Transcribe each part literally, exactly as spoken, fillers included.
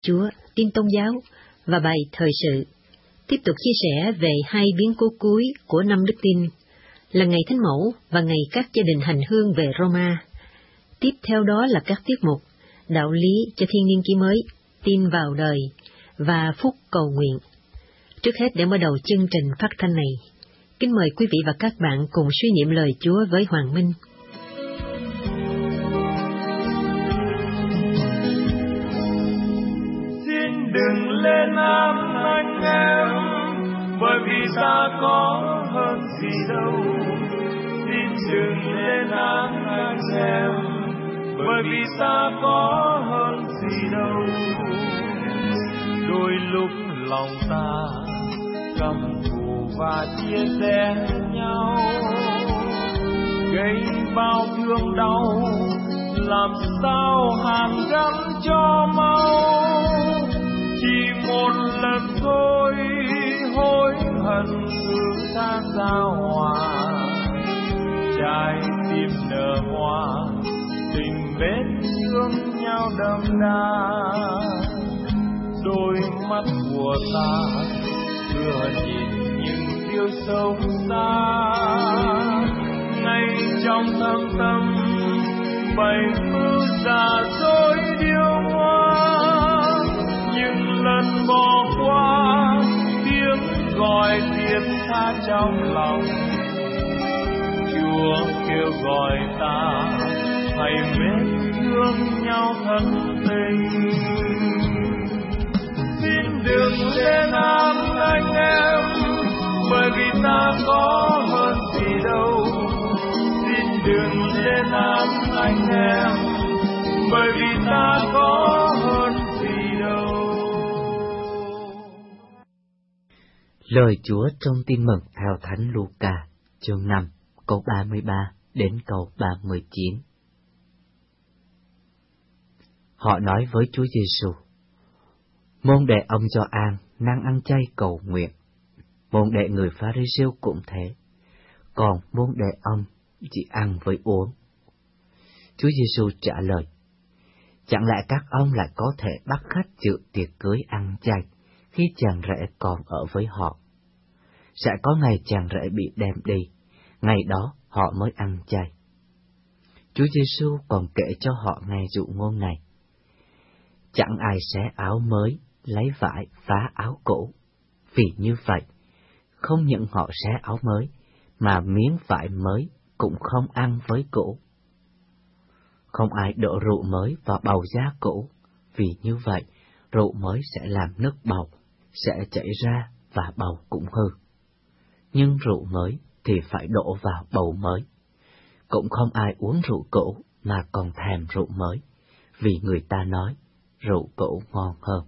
Chúa, tin tôn giáo và bài thời sự, tiếp tục chia sẻ về hai biến cố cuối của năm đức tin, là ngày Thánh Mẫu và ngày các gia đình hành hương về Roma. Tiếp theo đó là các tiết mục đạo lý cho thiên niên kỷ mới, tin vào đời và phúc cầu nguyện. Trước hết, để mở đầu chương trình phát thanh này, kính mời quý vị và các bạn cùng suy niệm lời Chúa với Hoàng Minh. Xin đừng lên án anh em, bởi vì ta có hơn gì đâu. Xin đừng lên án anh em, bởi vì ta có hơn gì đâu. Đôi lúc lòng ta căm thù và chia rẽ nhau, gây bao thương đau, làm sao hàn gắn cho mau. Chỉ một lần thôi hối hận cứ ta giao hòa, trái tim nở hoa, tình mến thương nhau đậm đà. Đôi mắt của ta vừa nhìn những điều sâu xa, ngay trong thâm tâm bày mưu giả dối điêu hoa. Nhưng lần bỏ qua tiếng gọi tiếng tha trong lòng, Chúa kêu gọi ta hãy mến thương nhau thật tình. Xin đừng lên án anh em, bởi vì ta có hơn gì đâu. Xin đừng lên án anh em, bởi vì ta có hơn gì đâu. Lời Chúa trong Tin mừng theo Thánh Luca, chương năm, câu ba mươi ba đến câu ba mươi chín. Họ nói với Chúa Giêsu: môn đệ ông Gioan năng ăn chay cầu nguyện, môn đệ người Pha-ri-siêu cũng thế, còn môn đệ ông chỉ ăn với uống. Chúa Giêsu trả lời: chẳng lẽ các ông lại có thể bắt khách dự tiệc cưới ăn chay khi chàng rể còn ở với họ? Sẽ có ngày chàng rể bị đem đi, ngày đó họ mới ăn chay. Chúa Giêsu còn kể cho họ nghe dụ ngôn này: chẳng ai xé áo mới lấy vải phá áo cũ, vì như vậy không những họ xé áo mới mà miếng vải mới cũng không ăn với cũ. Không ai đổ rượu mới vào bầu da cũ, vì như vậy rượu mới sẽ làm nước bầu sẽ chảy ra và bầu cũng hư. Nhưng rượu mới thì phải đổ vào bầu mới. Cũng không ai uống rượu cũ mà còn thèm rượu mới, vì người ta nói rượu cũ ngon hơn.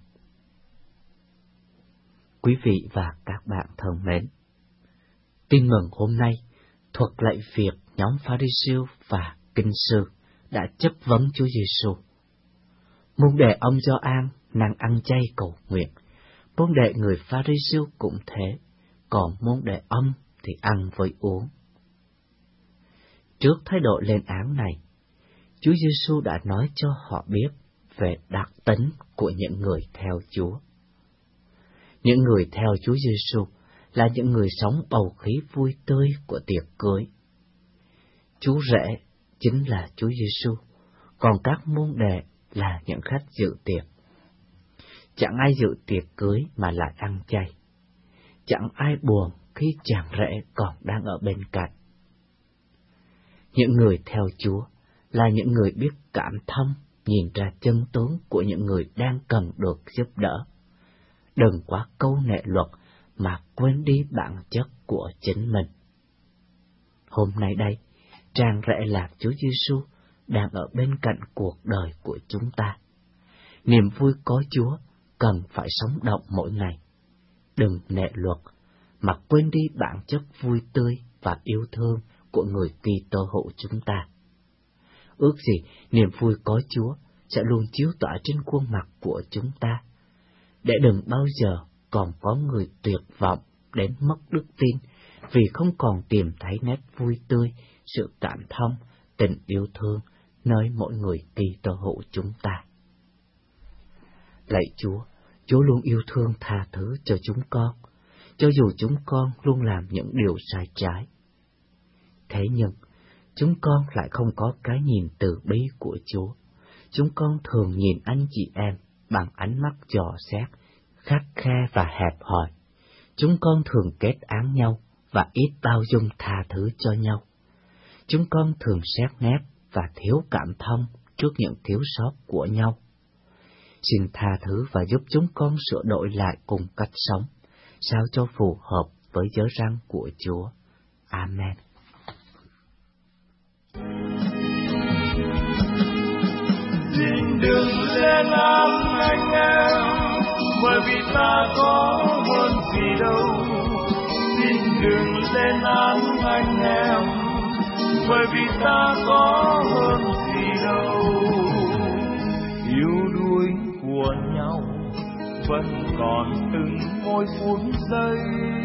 Quý vị và các bạn thân mến, tin mừng hôm nay thuật lại việc nhóm Pha-ri-siêu và kinh sư đã chất vấn Chúa Giêsu. Môn đệ ông Gioan năng ăn chay cầu nguyện, môn đệ người Pha-ri-siêu cũng thế, còn môn đệ ông thì ăn với uống. Trước thái độ lên án này, Chúa Giêsu đã nói cho họ biết về đặc tính của những người theo Chúa. Những người theo Chúa Giêsu là những người sống bầu khí vui tươi của tiệc cưới. Chú rể chính là Chúa Giêsu, còn các môn đệ là những khách dự tiệc. Chẳng ai dự tiệc cưới mà lại ăn chay. Chẳng ai buồn khi chàng rể còn đang ở bên cạnh. Những người theo Chúa là những người biết cảm thông, nhìn ra chân tướng của những người đang cần được giúp đỡ. Đừng quá câu nệ luật mà quên đi bản chất của chính mình. Hôm nay đây, chàng rể là Chúa Giêsu đang ở bên cạnh cuộc đời của chúng ta. Niềm vui có Chúa cần phải sống động mỗi ngày. Đừng nệ luật mà quên đi bản chất vui tươi và yêu thương của người Kitô hữu chúng ta. Ước gì niềm vui có Chúa sẽ luôn chiếu tỏa trên khuôn mặt của chúng ta, để đừng bao giờ còn có người tuyệt vọng đến mất đức tin vì không còn tìm thấy nét vui tươi, sự cảm thông, tình yêu thương nơi mỗi người Kitô hữu chúng ta. Lạy Chúa, Chúa luôn yêu thương tha thứ cho chúng con, cho dù chúng con luôn làm những điều sai trái. Thế nhưng, chúng con lại không có cái nhìn từ bi của Chúa. Chúng con thường nhìn anh chị em bằng ánh mắt dò xét, khắt khe và hẹp hòi. Chúng con thường kết án nhau và ít bao dung tha thứ cho nhau. Chúng con thường xét nét và thiếu cảm thông trước những thiếu sót của nhau. Xin tha thứ và giúp chúng con sửa đổi lại cùng cách sống, sao cho phù hợp với giới răn của Chúa. Amen. Xin đừng lên án anh em, bởi vì ta có hơn gì đâu. Xin đừng lên án anh em, bởi vì ta có hơn gì đâu. Yêu đuối của nhau vẫn còn từng mỗi phút giây.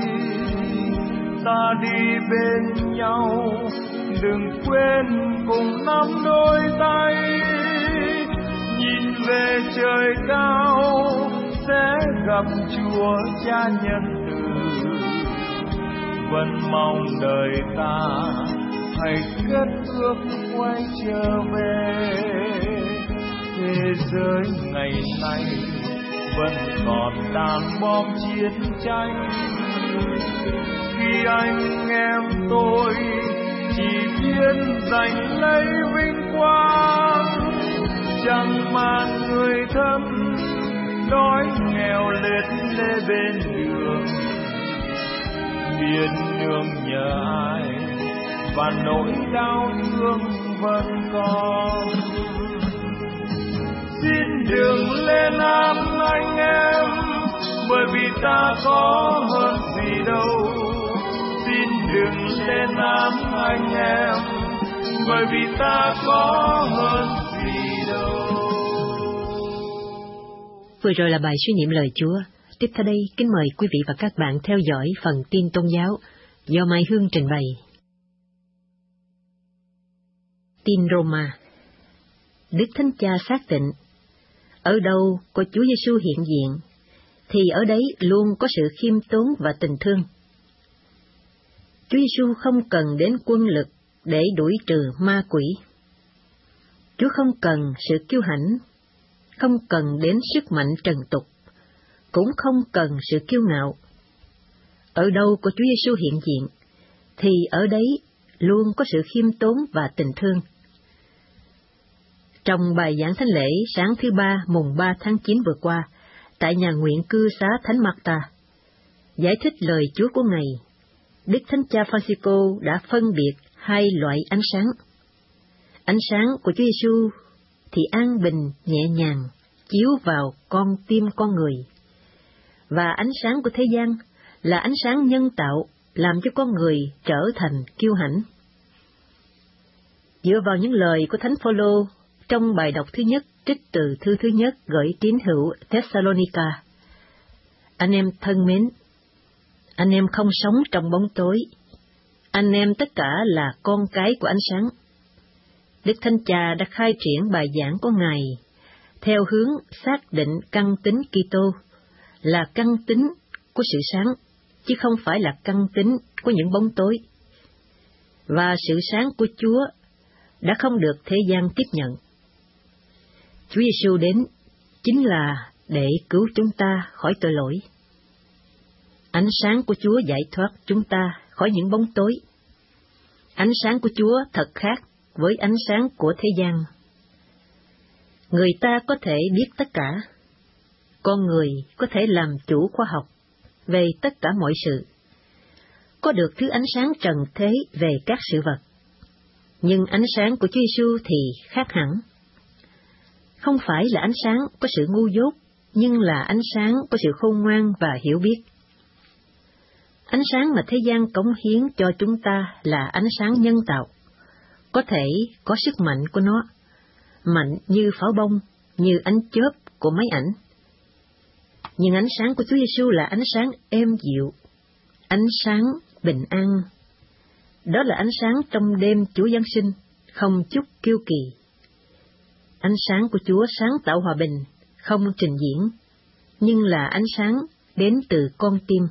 Ta đi bên nhau, đừng quên cùng nắm đôi tay. Nhìn về trời cao sẽ gặp Chúa Cha nhân từ. Vẫn mong đời ta hãy kết ước quay trở về. Thế giới ngày nay vẫn còn đàn bom chiến tranh. Khi anh em tôi chỉ biết giành lấy vinh quang, chẳng mang người thân đói nghèo lết lê bên đường. Biết nương nhờ ai và nỗi đau thương vẫn còn. Xin đừng lên án anh em, bởi vì ta có hơn gì đâu. Xin đừng lên án anh em, bởi vì ta có hơn gì đâu. Vừa rồi là bài suy niệm lời Chúa. Tiếp theo đây, kính mời quý vị và các bạn theo dõi phần tin tôn giáo do Mai Hương trình bày. Tin Roma. Đức Thánh Cha xác định, ở đâu có Chúa Giêsu hiện diện, thì ở đấy luôn có sự khiêm tốn và tình thương. Chúa Giêsu không cần đến quân lực để đuổi trừ ma quỷ. Chúa không cần sự kiêu hãnh, không cần đến sức mạnh trần tục, cũng không cần sự kiêu ngạo. Ở đâu có Chúa Giêsu hiện diện, thì ở đấy luôn có sự khiêm tốn và tình thương. Trong bài giảng thánh lễ sáng thứ ba mùng ba tháng chín vừa qua, tại nhà nguyện cư xá Thánh Marta, giải thích lời Chúa của Ngài, Đức Thánh Cha Francisco đã phân biệt hai loại ánh sáng. Ánh sáng của Chúa Giêsu thì an bình, nhẹ nhàng, chiếu vào con tim con người. Và ánh sáng của thế gian là ánh sáng nhân tạo, làm cho con người trở thành kiêu hãnh. Dựa vào những lời của Thánh Phaolô trong bài đọc thứ nhất trích từ thư thứ nhất gửi tín hữu Thessalonica: anh em thân mến, anh em không sống trong bóng tối, anh em tất cả là con cái của ánh sáng. Đức Thánh Cha đã khai triển bài giảng của Ngài theo hướng xác định căn tính Kitô là căn tính của sự sáng, chứ không phải là căn tính của những bóng tối. Và sự sáng của Chúa đã không được thế gian tiếp nhận. Chúa Giêsu đến chính là để cứu chúng ta khỏi tội lỗi. Ánh sáng của Chúa giải thoát chúng ta khỏi những bóng tối. Ánh sáng của Chúa thật khác với ánh sáng của thế gian. Người ta có thể biết tất cả. Con người có thể làm chủ khoa học về tất cả mọi sự, có được thứ ánh sáng trần thế về các sự vật. Nhưng ánh sáng của Chúa Giêsu thì khác hẳn. Không phải là ánh sáng có sự ngu dốt, nhưng là ánh sáng có sự khôn ngoan và hiểu biết. Ánh sáng mà thế gian cống hiến cho chúng ta là ánh sáng nhân tạo, có thể có sức mạnh của nó, mạnh như pháo bông, như ánh chớp của máy ảnh. Nhưng ánh sáng của Chúa Giêsu là ánh sáng êm dịu, ánh sáng bình an. Đó là ánh sáng trong đêm Chúa Giáng sinh, không chút kiêu kỳ. Ánh sáng của Chúa sáng tạo hòa bình, không trình diễn, nhưng là ánh sáng đến từ con tim.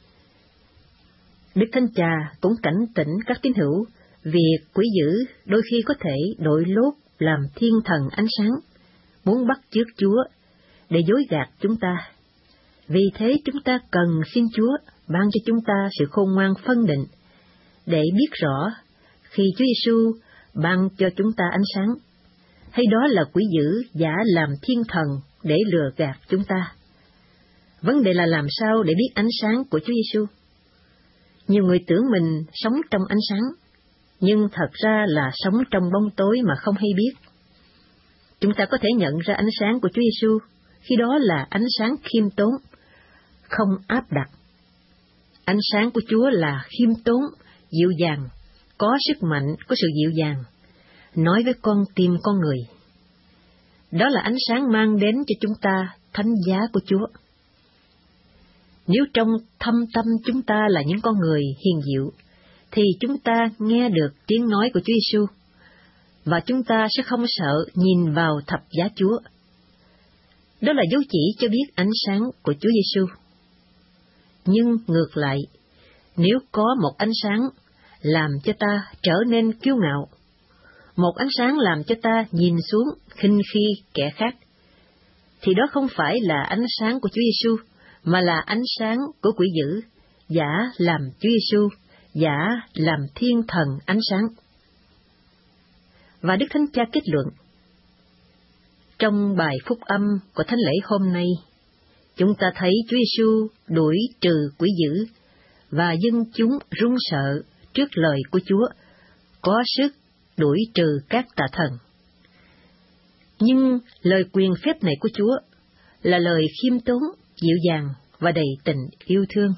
Đức Thánh Cha cũng cảnh tỉnh các tín hữu việc quỷ dữ đôi khi có thể đội lốt làm thiên thần ánh sáng, muốn bắt chước Chúa để dối gạt chúng ta. Vì thế chúng ta cần xin Chúa ban cho chúng ta sự khôn ngoan phân định, để biết rõ khi Chúa Giêsu ban cho chúng ta ánh sáng, hay đó là quỷ dữ giả làm thiên thần để lừa gạt chúng ta. Vấn đề là làm sao để biết ánh sáng của Chúa Giêsu. Nhiều người tưởng mình sống trong ánh sáng, nhưng thật ra là sống trong bóng tối mà không hay biết. Chúng ta có thể nhận ra ánh sáng của Chúa Giêsu khi đó là ánh sáng khiêm tốn, không áp đặt. Ánh sáng của Chúa là khiêm tốn, dịu dàng, có sức mạnh, có sự dịu dàng, nói với con tim con người. Đó là ánh sáng mang đến cho chúng ta thánh giá của Chúa. Nếu trong thâm tâm chúng ta là những con người hiền dịu, thì chúng ta nghe được tiếng nói của Chúa Giêsu, và chúng ta sẽ không sợ nhìn vào thập giá Chúa. Đó là dấu chỉ cho biết ánh sáng của Chúa Giêsu. Nhưng ngược lại, nếu có một ánh sáng làm cho ta trở nên kiêu ngạo, một ánh sáng làm cho ta nhìn xuống khinh khi kẻ khác, thì đó không phải là ánh sáng của Chúa Giêsu, mà là ánh sáng của quỷ dữ, giả làm Chúa Giêsu, giả làm thiên thần ánh sáng. Và Đức Thánh Cha kết luận, trong bài phúc âm của thánh lễ hôm nay, chúng ta thấy Chúa Giêsu đuổi trừ quỷ dữ, và dân chúng run sợ trước lời của Chúa, có sức đuổi trừ các tà thần. Nhưng lời quyền phép này của Chúa là lời khiêm tốn, dịu dàng và đầy tình yêu thương.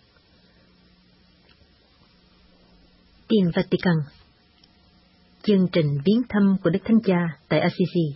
Tiền Vatican. Chương trình viếng thăm của Đức Thánh Cha tại Assisi.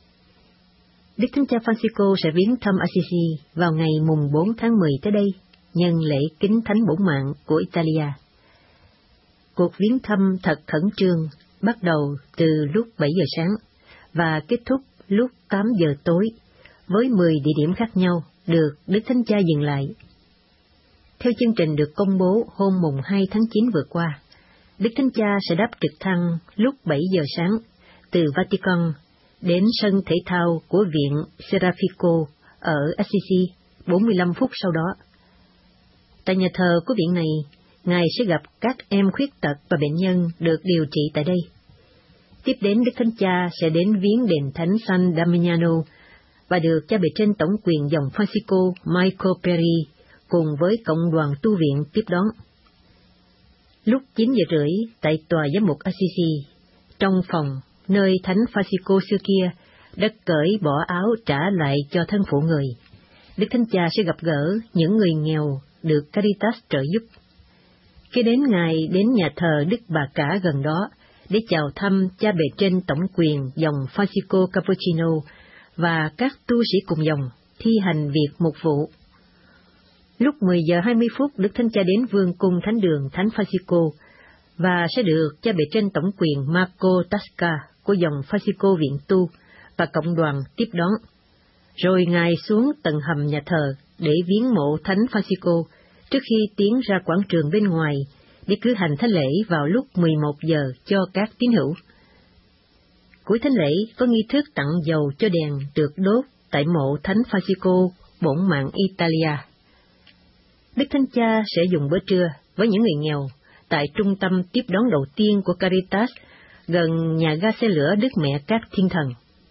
Đức Thánh Cha Francisco sẽ viếng thăm Assisi vào ngày mùng bốn tháng mười tới đây, nhân lễ kính thánh bổn mạng của Italia. Cuộc viếng thăm thật khẩn trương, bắt đầu từ lúc bảy giờ sáng và kết thúc lúc tám giờ tối, với mười địa điểm khác nhau được Đức Thánh Cha dừng lại. Theo chương trình được công bố hôm mùng hai tháng chín vừa qua, Đức Thánh Cha sẽ đáp trực thăng lúc bảy giờ sáng từ Vatican đến sân thể thao của Viện Serafico ở Assisi bốn mươi lăm phút sau đó. Tại nhà thờ của viện này, Ngài sẽ gặp các em khuyết tật và bệnh nhân được điều trị tại đây. Tiếp đến, Đức Thánh Cha sẽ đến viếng đền thánh San Damiano và được Cha Bề Trên Tổng quyền dòng Francisco Michael Peri cùng với cộng đoàn tu viện tiếp đón. Lúc chín giờ rưỡi, tại tòa giám mục Assisi, trong phòng nơi thánh Francisco xưa kia đã cởi bỏ áo trả lại cho thân phụ người, Đức Thánh Cha sẽ gặp gỡ những người nghèo được Caritas trợ giúp. Khi đến, Ngài đến nhà thờ Đức Bà Cả gần đó để chào thăm Cha Bề Trên Tổng quyền dòng Francisco Cappuccino và các tu sĩ cùng dòng thi hành việc mục vụ. Lúc mười giờ hai mươi phút, Đức Thánh Cha đến vương cung thánh đường Thánh Francisco và sẽ được Cha Bề Trên Tổng quyền Marco Tasca của dòng Francisco viện tu và cộng đoàn tiếp đón. Rồi Ngài xuống tầng hầm nhà thờ để viếng mộ Thánh Francisco trước khi tiến ra quảng trường bên ngoài để cử hành thánh lễ vào lúc mười một giờ cho các tín hữu. Cuối thánh lễ có nghi thức tặng dầu cho đèn được đốt tại mộ Thánh Francisco bổn mạng Italia. Đức Thánh Cha sẽ dùng bữa trưa với những người nghèo tại trung tâm tiếp đón đầu tiên của Caritas gần nhà ga xe lửa Đức Mẹ các Thiên Thần.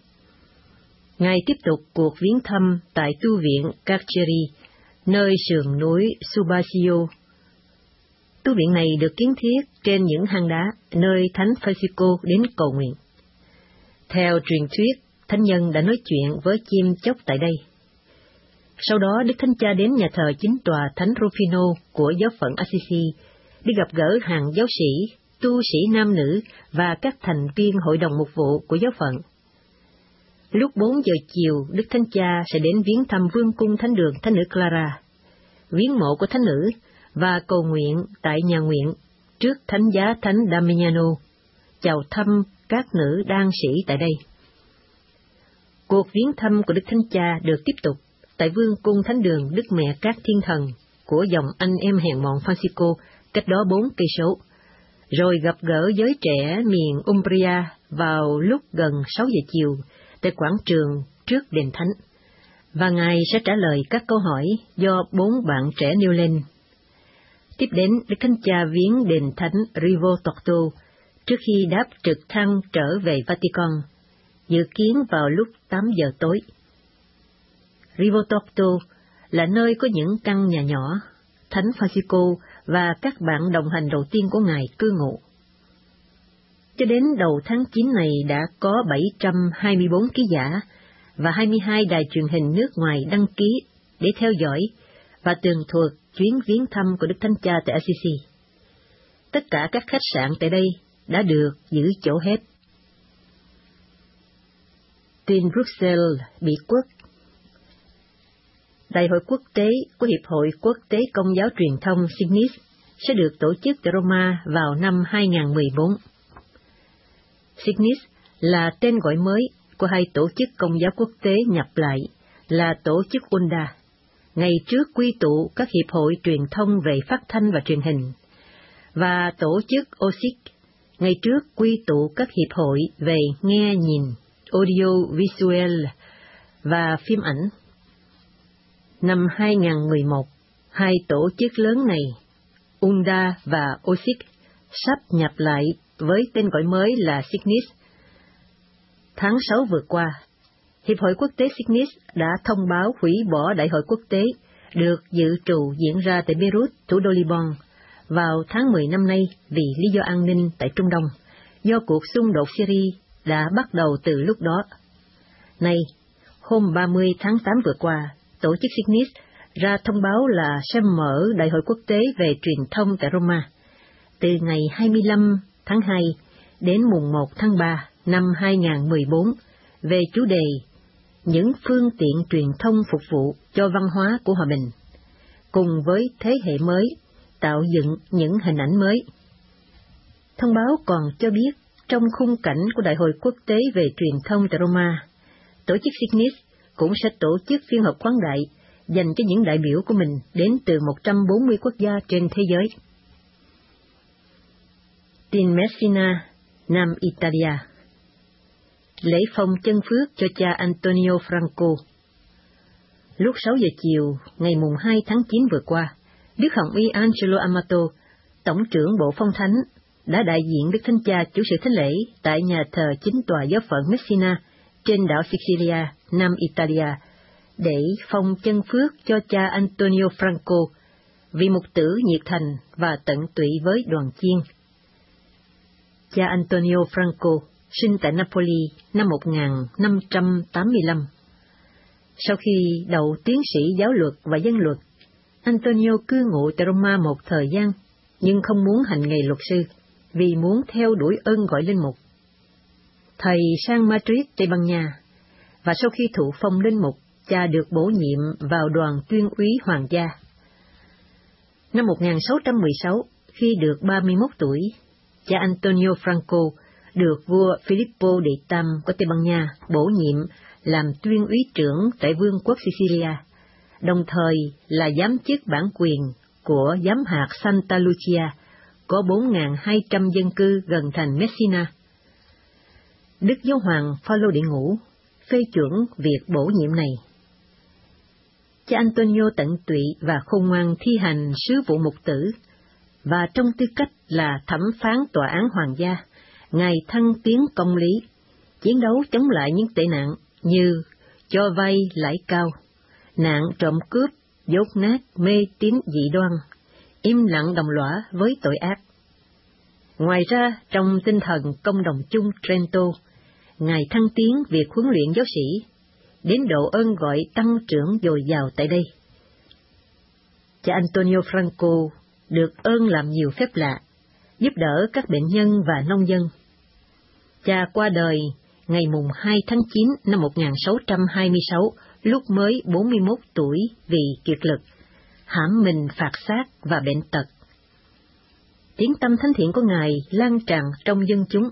Ngài tiếp tục cuộc viếng thăm tại tu viện Carceri, nơi sườn núi Subasio. Tu viện này được kiến thiết trên những hang đá, nơi Thánh Francisco đến cầu nguyện. Theo truyền thuyết, Thánh nhân đã nói chuyện với chim chóc tại đây. Sau đó, Đức Thánh Cha đến nhà thờ chính tòa Thánh Rufino của giáo phận Assisi để gặp gỡ hàng giáo sĩ, tu sĩ nam nữ và các thành viên hội đồng mục vụ của giáo phận. Lúc bốn giờ chiều, Đức Thánh Cha sẽ đến viếng thăm vương cung thánh đường Thánh nữ Clara, viếng mộ của thánh nữ và cầu nguyện tại nhà nguyện trước thánh giá Thánh Damiano, chào thăm các nữ đan sĩ tại đây. Cuộc viếng thăm của Đức Thánh Cha được tiếp tục tại vương cung thánh đường Đức Mẹ các Thiên Thần của dòng anh em hèn mọn Francisco, cách đó bốn cây số, rồi gặp gỡ giới trẻ miền Umbria vào lúc gần sáu giờ chiều tại quảng trường trước đền thánh, và Ngài sẽ trả lời các câu hỏi do bốn bạn trẻ nêu lên. Tiếp đến, Đức Thánh Cha viếng đền thánh Rivo Torto trước khi đáp trực thăng trở về Vatican, dự kiến vào lúc tám giờ tối. Rivo Torto là nơi có những căn nhà nhỏ, Thánh Francisco và các bạn đồng hành đầu tiên của Ngài cư ngụ. Cho đến đầu tháng chín này đã có bảy trăm hai mươi bốn ký giả và hai mươi hai đài truyền hình nước ngoài đăng ký để theo dõi và tường thuật chuyến viếng thăm của Đức Thánh Cha tại Assisi. Tất cả các khách sạn tại đây đã được giữ chỗ hết. Tin Bruxelles bị quất. Đại hội quốc tế của Hiệp hội Quốc tế Công giáo Truyền thông Signis sẽ được tổ chức tại Roma vào năm hai nghìn không trăm mười bốn. Signis là tên gọi mới của hai tổ chức công giáo quốc tế nhập lại là tổ chức U N D A, ngày trước quy tụ các hiệp hội truyền thông về phát thanh và truyền hình, và tổ chức O S I C, ngày trước quy tụ các hiệp hội về nghe nhìn, audio visual và phim ảnh. Năm hai nghìn không trăm mười một, hai tổ chức lớn này, U N D A và O S I C, sắp nhập lại với tên gọi mới là Signis. Tháng sáu vừa qua, Hiệp hội Quốc tế Signis đã thông báo hủy bỏ Đại hội quốc tế được dự trù diễn ra tại Beirut, thủ đô Liban, vào tháng mười năm nay vì lý do an ninh tại Trung Đông, do cuộc xung đột Syria đã bắt đầu từ lúc đó. Nay, hôm ba mươi tháng tám vừa qua, tổ chức Signis ra thông báo là sẽ mở Đại hội quốc tế về truyền thông tại Roma, từ ngày hai mươi lăm tháng hai đến mùng một tháng ba năm hai nghìn không trăm mười bốn, về chủ đề những phương tiện truyền thông phục vụ cho văn hóa của hòa bình, cùng với thế hệ mới, tạo dựng những hình ảnh mới. Thông báo còn cho biết, trong khung cảnh của Đại hội quốc tế về truyền thông tại Roma, tổ chức Signis cũng sẽ tổ chức phiên họp khoáng đại dành cho những đại biểu của mình đến từ một trăm bốn mươi quốc gia trên thế giới. Tin Messina, Nam Italia. Lễ phong chân phước cho cha Antonio Franco. Lúc sáu giờ chiều, ngày mùng hai tháng chín vừa qua, Đức Hồng Y Angelo Amato, Tổng trưởng Bộ Phong Thánh, đã đại diện Đức Thánh Cha chủ sự thánh lễ tại nhà thờ chính tòa giáo phận Messina trên đảo Sicilia, Nam Italia, để phong chân phước cho cha Antonio Franco, vị mục tử nhiệt thành và tận tụy với đoàn chiên. Cha Antonio Franco sinh tại Napoli năm một nghìn năm trăm tám mươi lăm. Sau khi đậu tiến sĩ giáo luật và dân luật, Antonio cư ngụ tại Roma một thời gian, nhưng không muốn hành nghề luật sư, vì muốn theo đuổi ơn gọi linh mục. Thầy sang Madrid, Tây Ban Nha, và sau khi thụ phong linh mục, cha được bổ nhiệm vào đoàn tuyên úy hoàng gia. Năm một nghìn sáu trăm mười sáu, khi được ba mươi mốt tuổi, cha Antonio Franco được vua Filippo đệ Tam của Tây Ban Nha bổ nhiệm làm tuyên úy trưởng tại vương quốc Sicilia, đồng thời là giám chức bản quyền của giám hạt Santa Lucia, có bốn nghìn hai trăm dân cư gần thành Messina. Đức Giáo hoàng Phaolô đệ ngũ phê chuẩn việc bổ nhiệm này. Cha Antonio tận tụy và khôn ngoan thi hành sứ vụ mục tử, và trong tư cách là thẩm phán tòa án hoàng gia, Ngài thăng tiến công lý, chiến đấu chống lại những tệ nạn như cho vay lãi cao, nạn trộm cướp, dốt nát, mê tín dị đoan, im lặng đồng lõa với tội ác. Ngoài ra, trong tinh thần công đồng chung Trento, Ngài thăng tiến việc huấn luyện giáo sĩ, đến độ ơn gọi tăng trưởng dồi dào tại đây. Cha Antonio Franco được ơn làm nhiều phép lạ, giúp đỡ các bệnh nhân và nông dân. Cha qua đời ngày mùng hai tháng chín năm một nghìn sáu trăm hai mươi sáu, lúc mới bốn mươi mốt tuổi vì kiệt lực, hãm mình phạt xác và bệnh tật. Tiếng tâm thánh thiện của Ngài lan tràn trong dân chúng.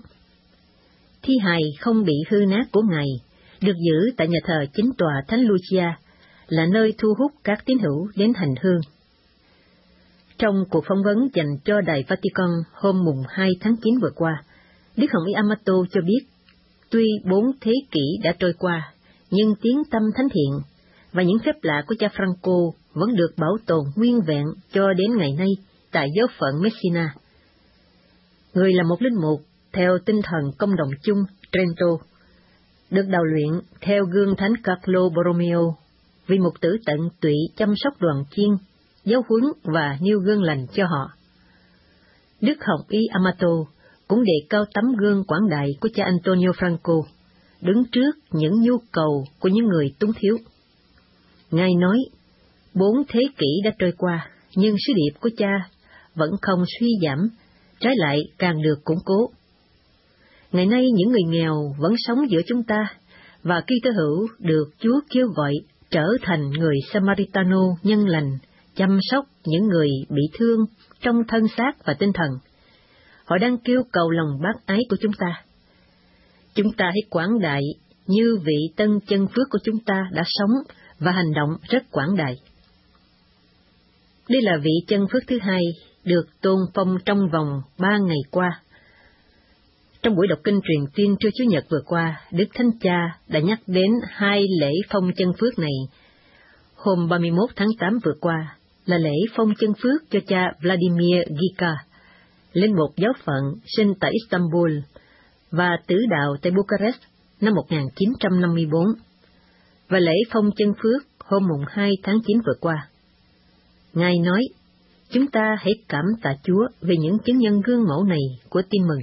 Thi hài không bị hư nát của Ngài được giữ tại nhà thờ chính tòa Thánh Lucia, là nơi thu hút các tín hữu đến hành hương. Trong cuộc phỏng vấn dành cho Đài Vatican hôm mùng hai tháng chín vừa qua, Đức Hồng Y Amato cho biết, tuy bốn thế kỷ đã trôi qua, nhưng tiếng tâm thánh thiện và những phép lạ của cha Franco vẫn được bảo tồn nguyên vẹn cho đến ngày nay tại giáo phận Messina. Người là một linh mục theo tinh thần công đồng chung Trento, được đào luyện theo gương thánh Carlo Borromeo, vì mục tử tận tụy chăm sóc đoàn chiên, giáo huấn và nêu gương lành cho họ. Đức Hồng Y Amato cũng đề cao tấm gương quảng đại của cha Antonio Franco, đứng trước những nhu cầu của những người túng thiếu. Ngài nói, bốn thế kỷ đã trôi qua, nhưng sứ điệp của cha vẫn không suy giảm, trái lại càng được củng cố. Ngày nay những người nghèo vẫn sống giữa chúng ta, và Kitô hữu được Chúa kêu gọi trở thành người Samaritano nhân lành, chăm sóc những người bị thương trong thân xác và tinh thần. Họ đang kêu cầu lòng bác ái của chúng ta. Chúng ta hãy quảng đại như vị tân chân phước của chúng ta đã sống và hành động rất quảng đại. Đây là vị chân phước thứ hai được tôn phong trong vòng ba ngày qua. Trong buổi đọc kinh truyền tin trưa Chủ nhật vừa qua, Đức Thánh Cha đã nhắc đến hai lễ phong chân phước này. Hôm ba mươi mốt tháng tám vừa qua là lễ phong chân phước cho cha Vladimir Gica, linh mục giáo phận sinh tại Istanbul và tử đạo tại Bucharest năm một nghìn chín trăm năm mươi bốn, và lễ phong chân phước hôm mùng hai tháng chín vừa qua. Ngài nói, chúng ta hãy cảm tạ Chúa về những chứng nhân gương mẫu này của tin mừng.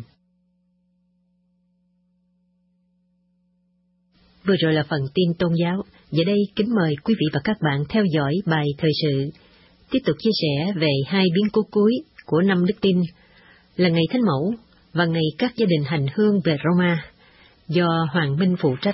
Vừa rồi là phần tin tôn giáo. Giờ đây kính mời quý vị và các bạn theo dõi bài thời sự, tiếp tục chia sẻ về hai biến cố cuối của năm đức tin, là ngày Thánh Mẫu và ngày các gia đình hành hương về Roma, do Hoàng Minh phụ trách.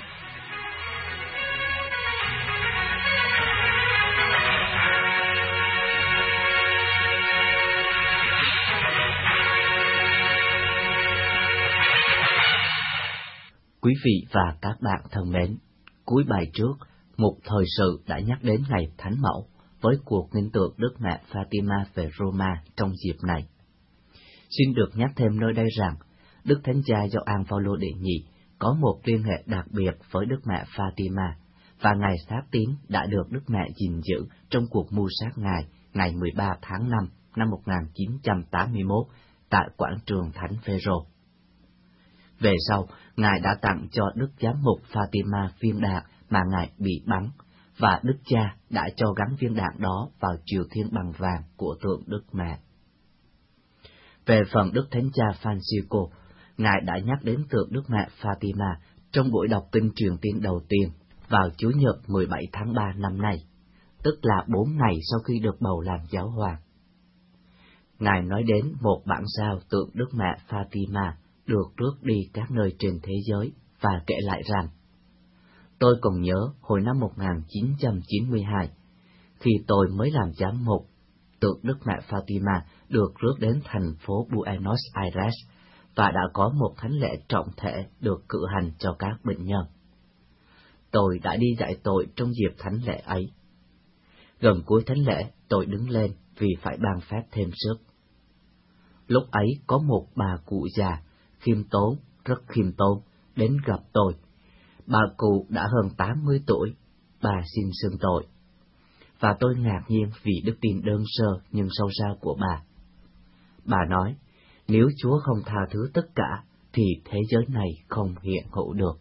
Quý vị và các bạn thân mến, cuối bài trước, mục thời sự đã nhắc đến ngày Thánh Mẫu với cuộc nghinh tượng Đức Mẹ Fatima về Roma trong dịp này. Xin được nhắc thêm nơi đây rằng, Đức Thánh Cha Gioan Phaolô đệ nhị có một liên hệ đặc biệt với Đức Mẹ Fatima, và ngày xác tín đã được Đức Mẹ gìn giữ trong cuộc mưu sát Ngài ngày mười ba tháng năm năm một nghìn chín trăm tám mươi mốt tại quảng trường Thánh Phêrô. Về sau, Ngài đã tặng cho Đức Giám mục Fatima viên đạn mà Ngài bị bắn, và Đức Cha đã cho gắn viên đạn đó vào triều thiên bằng vàng của tượng Đức Mẹ. Về phần Đức Thánh Cha Francisco, Ngài đã nhắc đến tượng Đức Mẹ Fatima trong buổi đọc kinh truyền tin đầu tiên vào Chủ nhật mười bảy tháng ba năm nay, tức là bốn ngày sau khi được bầu làm giáo hoàng. Ngài nói đến một bản sao tượng Đức Mẹ Fatima được rước đi các nơi trên thế giới và kể lại rằng, tôi còn nhớ hồi năm một nghìn chín trăm chín mươi hai, khi tôi mới làm giám mục, tượng Đức Mẹ Fatima được rước đến thành phố Buenos Aires và đã có một thánh lễ trọng thể được cử hành cho các bệnh nhân. Tôi đã đi dạy tội trong dịp thánh lễ ấy. Gần cuối thánh lễ, tôi đứng lên vì phải ban phép thêm sức. Lúc ấy có một bà cụ già, khiêm tốn, rất khiêm tốn, đến gặp tôi. Bà cụ đã hơn tám mươi tuổi, bà xin xưng tội. Và tôi ngạc nhiên vì đức tin đơn sơ nhưng sâu xa của bà. Bà nói, nếu Chúa không tha thứ tất cả, thì thế giới này không hiện hữu được.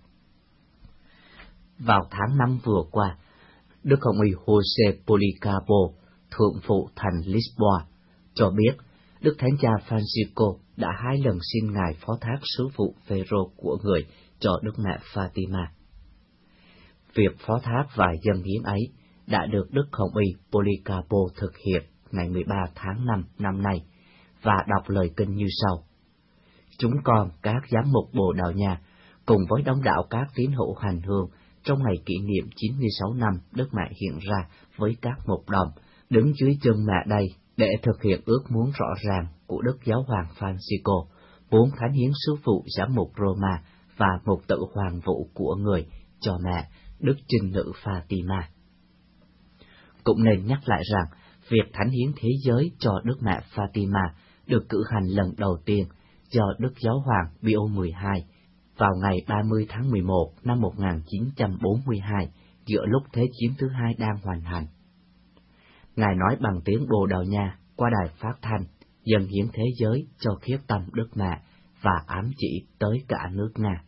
Vào tháng năm vừa qua, Đức Hồng Y Jose Policarpo, thượng phụ thành Lisboa, cho biết Đức Thánh Cha Francisco đã hai lần xin Ngài phó thác sứ vụ Phêrô của người cho Đức Mẹ Fatima. Việc phó thác và dâng hiến ấy đã được Đức Hồng Y Policarpo thực hiện ngày mười ba tháng năm năm nay và đọc lời kinh như sau. Chúng con, các giám mục Bồ Đào Nha, cùng với đông đảo các tín hữu hành hương trong ngày kỷ niệm chín mươi sáu năm Đức Mẹ hiện ra với các mục đồng, đứng dưới chân Mẹ đây để thực hiện ước muốn rõ ràng của Đức Giáo hoàng Francisco, muốn thánh hiến sứ phụ giám mục Roma và mục tử hoàng vụ của người cho Mẹ, Đức Trinh Nữ Fatima. Cũng nên nhắc lại rằng, việc thánh hiến thế giới cho Đức Mẹ Fatima được cử hành lần đầu tiên do Đức Giáo hoàng Pio mười hai vào ngày ba mươi tháng mười một năm một nghìn chín trăm bốn mươi hai, giữa lúc Thế chiến thứ hai đang hoành hành. Ngài nói bằng tiếng Bồ Đào Nha qua đài phát thanh, dâng hiến thế giới cho khiết tâm Đức Mẹ và ám chỉ tới cả nước Nga.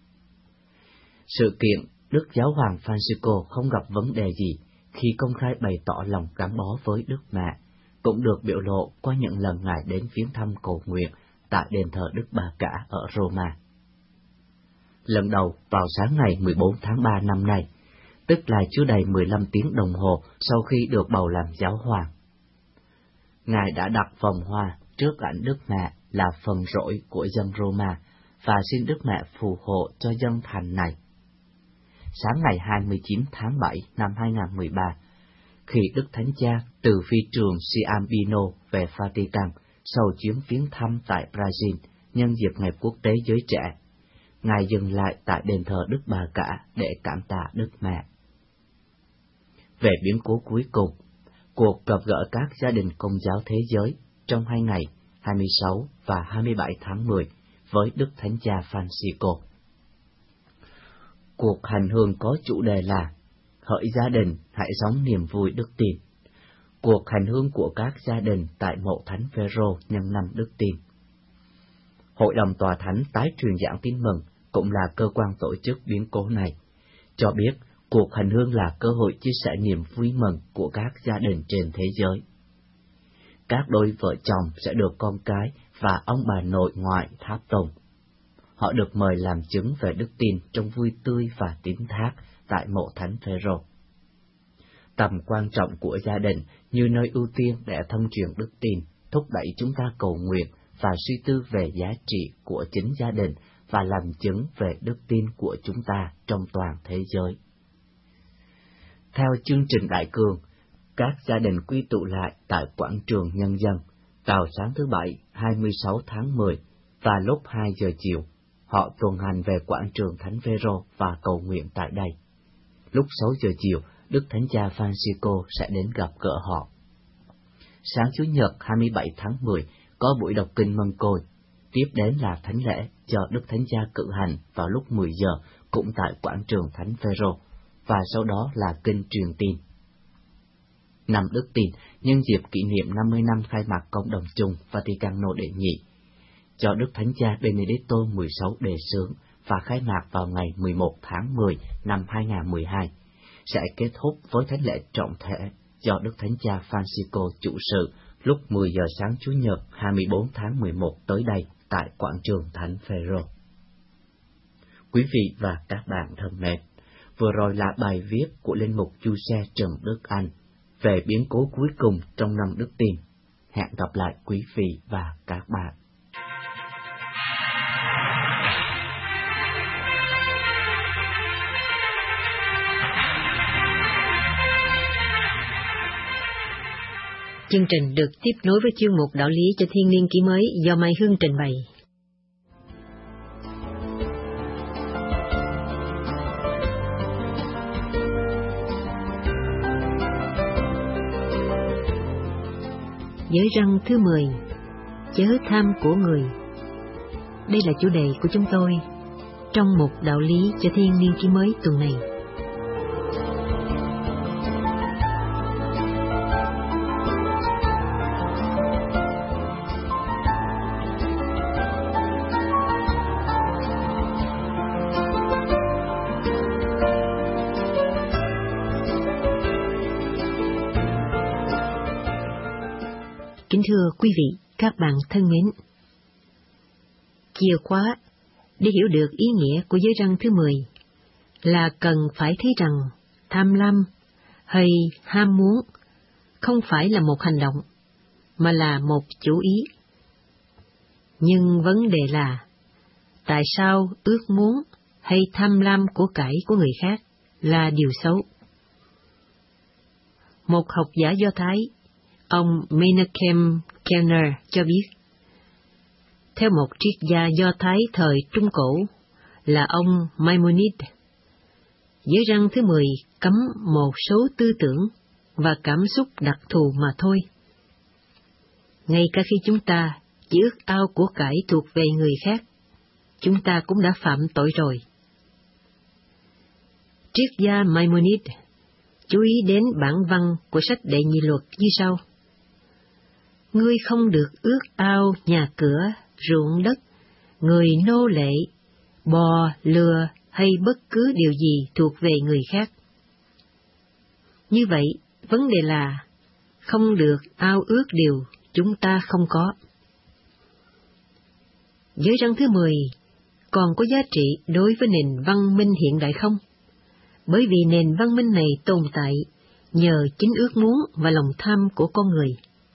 Sự kiện Đức Giáo hoàng Francisco không gặp vấn đề gì khi công khai bày tỏ lòng gắn bó với Đức Mẹ, cũng được biểu lộ qua những lần Ngài đến viếng thăm cầu nguyện tại đền thờ Đức Bà Cả ở Roma. Lần đầu vào sáng ngày mười bốn tháng ba năm nay, tức là chưa đầy mười lăm tiếng đồng hồ sau khi được bầu làm giáo hoàng. Ngài đã đặt vòng hoa trước ảnh Đức Mẹ là phần rỗi của dân Roma và xin Đức Mẹ phù hộ cho dân thành này. Sáng ngày hai mươi chín tháng bảy năm hai nghìn không trăm mười ba, khi Đức Thánh Cha từ phi trường Ciampino về Vatican sau chuyến viếng thăm tại Brazil nhân dịp Ngày Quốc tế Giới Trẻ, Ngài dừng lại tại đền thờ Đức Bà Cả để cảm tạ Đức Mẹ. Về biến cố cuối cùng, cuộc gặp gỡ các gia đình Công giáo thế giới trong hai ngày hai mươi sáu và hai mươi bảy tháng mười với Đức Thánh Cha Francisco. Cuộc hành hương có chủ đề là Hỡi gia đình, hãy sống niềm vui đức tin. Cuộc hành hương của các gia đình tại mộ Thánh Phêrô nhân năm đức tin. Hội đồng Tòa Thánh tái truyền giảng tin mừng cũng là cơ quan tổ chức biến cố này, cho biết cuộc hành hương là cơ hội chia sẻ niềm vui mừng của các gia đình trên thế giới. Các đôi vợ chồng sẽ được con cái và ông bà nội ngoại tháp tùng. Họ được mời làm chứng về đức tin trong vui tươi và tín thác tại mộ Thánh Phêrô. Tầm quan trọng của gia đình như nơi ưu tiên để thông truyền đức tin, thúc đẩy chúng ta cầu nguyện và suy tư về giá trị của chính gia đình và làm chứng về đức tin của chúng ta trong toàn thế giới. Theo chương trình Đại Cương, các gia đình quy tụ lại tại quảng trường Nhân dân vào sáng thứ Bảy hai mươi sáu tháng mười và lúc hai giờ chiều. Họ tuần hành về quảng trường Thánh Phêrô và cầu nguyện tại đây. Lúc sáu giờ chiều, Đức Thánh Cha Francisco sẽ đến gặp gỡ họ. Sáng Chủ nhật hai mươi bảy tháng mười có buổi đọc kinh mân côi, tiếp đến là thánh lễ do Đức Thánh Cha cử hành vào lúc mười giờ cũng tại quảng trường Thánh Phêrô, và sau đó là kinh truyền tin. Năm đức tin nhân dịp kỷ niệm năm mươi năm khai mạc Cộng đồng chung Vaticano đệ nhị, cho Đức Thánh Cha Benedicto mười sáu đề xướng và khai mạc vào ngày mười một tháng mười năm hai nghìn không trăm mười hai, sẽ kết thúc với thánh lễ trọng thể do Đức Thánh Cha Francisco chủ sự lúc mười giờ sáng Chủ nhật hai mươi bốn tháng mười một tới đây tại quảng trường Thánh Phêrô. Quý vị và các bạn thân mến, vừa rồi là bài viết của linh mục Giuse Trần Đức Anh về biến cố cuối cùng trong năm đức tin. Hẹn gặp lại quý vị và các bạn. Chương trình được tiếp nối với chuyên mục Đạo lý cho thiên niên kỷ mới do Mai Hương trình bày. Giới răn thứ mười, chớ tham của người. Đây là chủ đề của chúng tôi trong mục Đạo lý cho thiên niên kỷ mới tuần này. Kính thưa quý vị, các bạn thân mến, chìa khóa để hiểu được ý nghĩa của giới răn thứ mười là cần phải thấy rằng tham lam hay ham muốn không phải là một hành động, mà là một chủ ý. Nhưng vấn đề là, tại sao ước muốn hay tham lam của cải của người khác là điều xấu? Một học giả Do Thái, ông Menachem Kellner cho biết, theo một triết gia Do Thái thời Trung Cổ là ông Maimonides, giới răn thứ mười cấm một số tư tưởng và cảm xúc đặc thù mà thôi. Ngay cả khi chúng ta chỉ ước ao của cải thuộc về người khác, chúng ta cũng đã phạm tội rồi. Triết gia Maimonides chú ý đến bản văn của sách Đệ Nhị Luật như sau: Ngươi không được ước ao nhà cửa, ruộng đất, người nô lệ, bò, lừa hay bất cứ điều gì thuộc về người khác. Như vậy, vấn đề là không được ao ước điều chúng ta không có. Giới răn thứ mười còn có giá trị đối với nền văn minh hiện đại không? Bởi vì nền văn minh này tồn tại nhờ chính ước muốn và lòng tham của con người.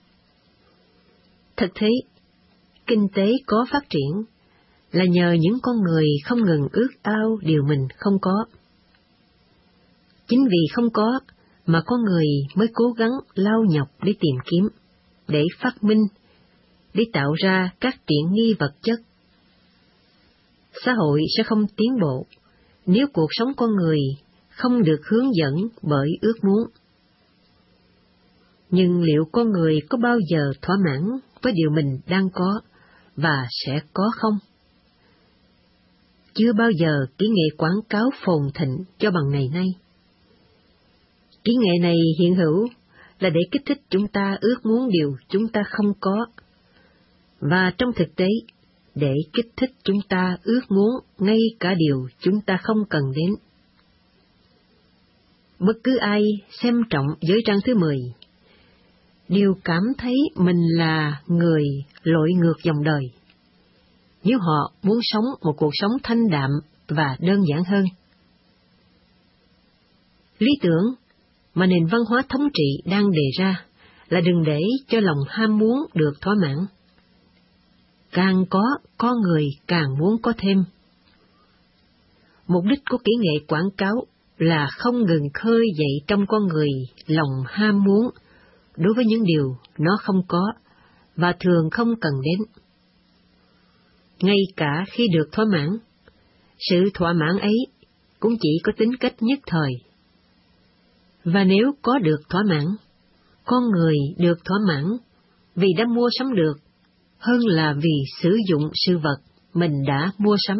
Thực thế, kinh tế có phát triển là nhờ những con người không ngừng ước ao điều mình không có. Chính vì không có mà con người mới cố gắng lao nhọc để tìm kiếm, để phát minh, để tạo ra các tiện nghi vật chất. Xã hội sẽ không tiến bộ nếu cuộc sống con người không được hướng dẫn bởi ước muốn. Nhưng liệu con người có bao giờ thỏa mãn với điều mình đang có và sẽ có không? Chưa bao giờ kỹ nghệ quảng cáo phồn thịnh cho bằng ngày nay. Kỹ nghệ này hiện hữu là để kích thích chúng ta ước muốn điều chúng ta không có, và trong thực tế, để kích thích chúng ta ước muốn ngay cả điều chúng ta không cần đến. Bất cứ ai xem trọng giới răn thứ mười, đều cảm thấy mình là người lội ngược dòng đời, nếu họ muốn sống một cuộc sống thanh đạm và đơn giản hơn. Lý tưởng mà nền văn hóa thống trị đang đề ra là đừng để cho lòng ham muốn được thỏa mãn. Càng có, con người càng muốn có thêm. Mục đích của kỹ nghệ quảng cáo là không ngừng khơi dậy trong con người lòng ham muốn đối với những điều nó không có và thường không cần đến. Ngay cả khi được thỏa mãn, sự thỏa mãn ấy cũng chỉ có tính cách nhất thời. Và nếu có được thỏa mãn, con người được thỏa mãn vì đã mua sắm được, hơn là vì sử dụng sự vật mình đã mua sắm.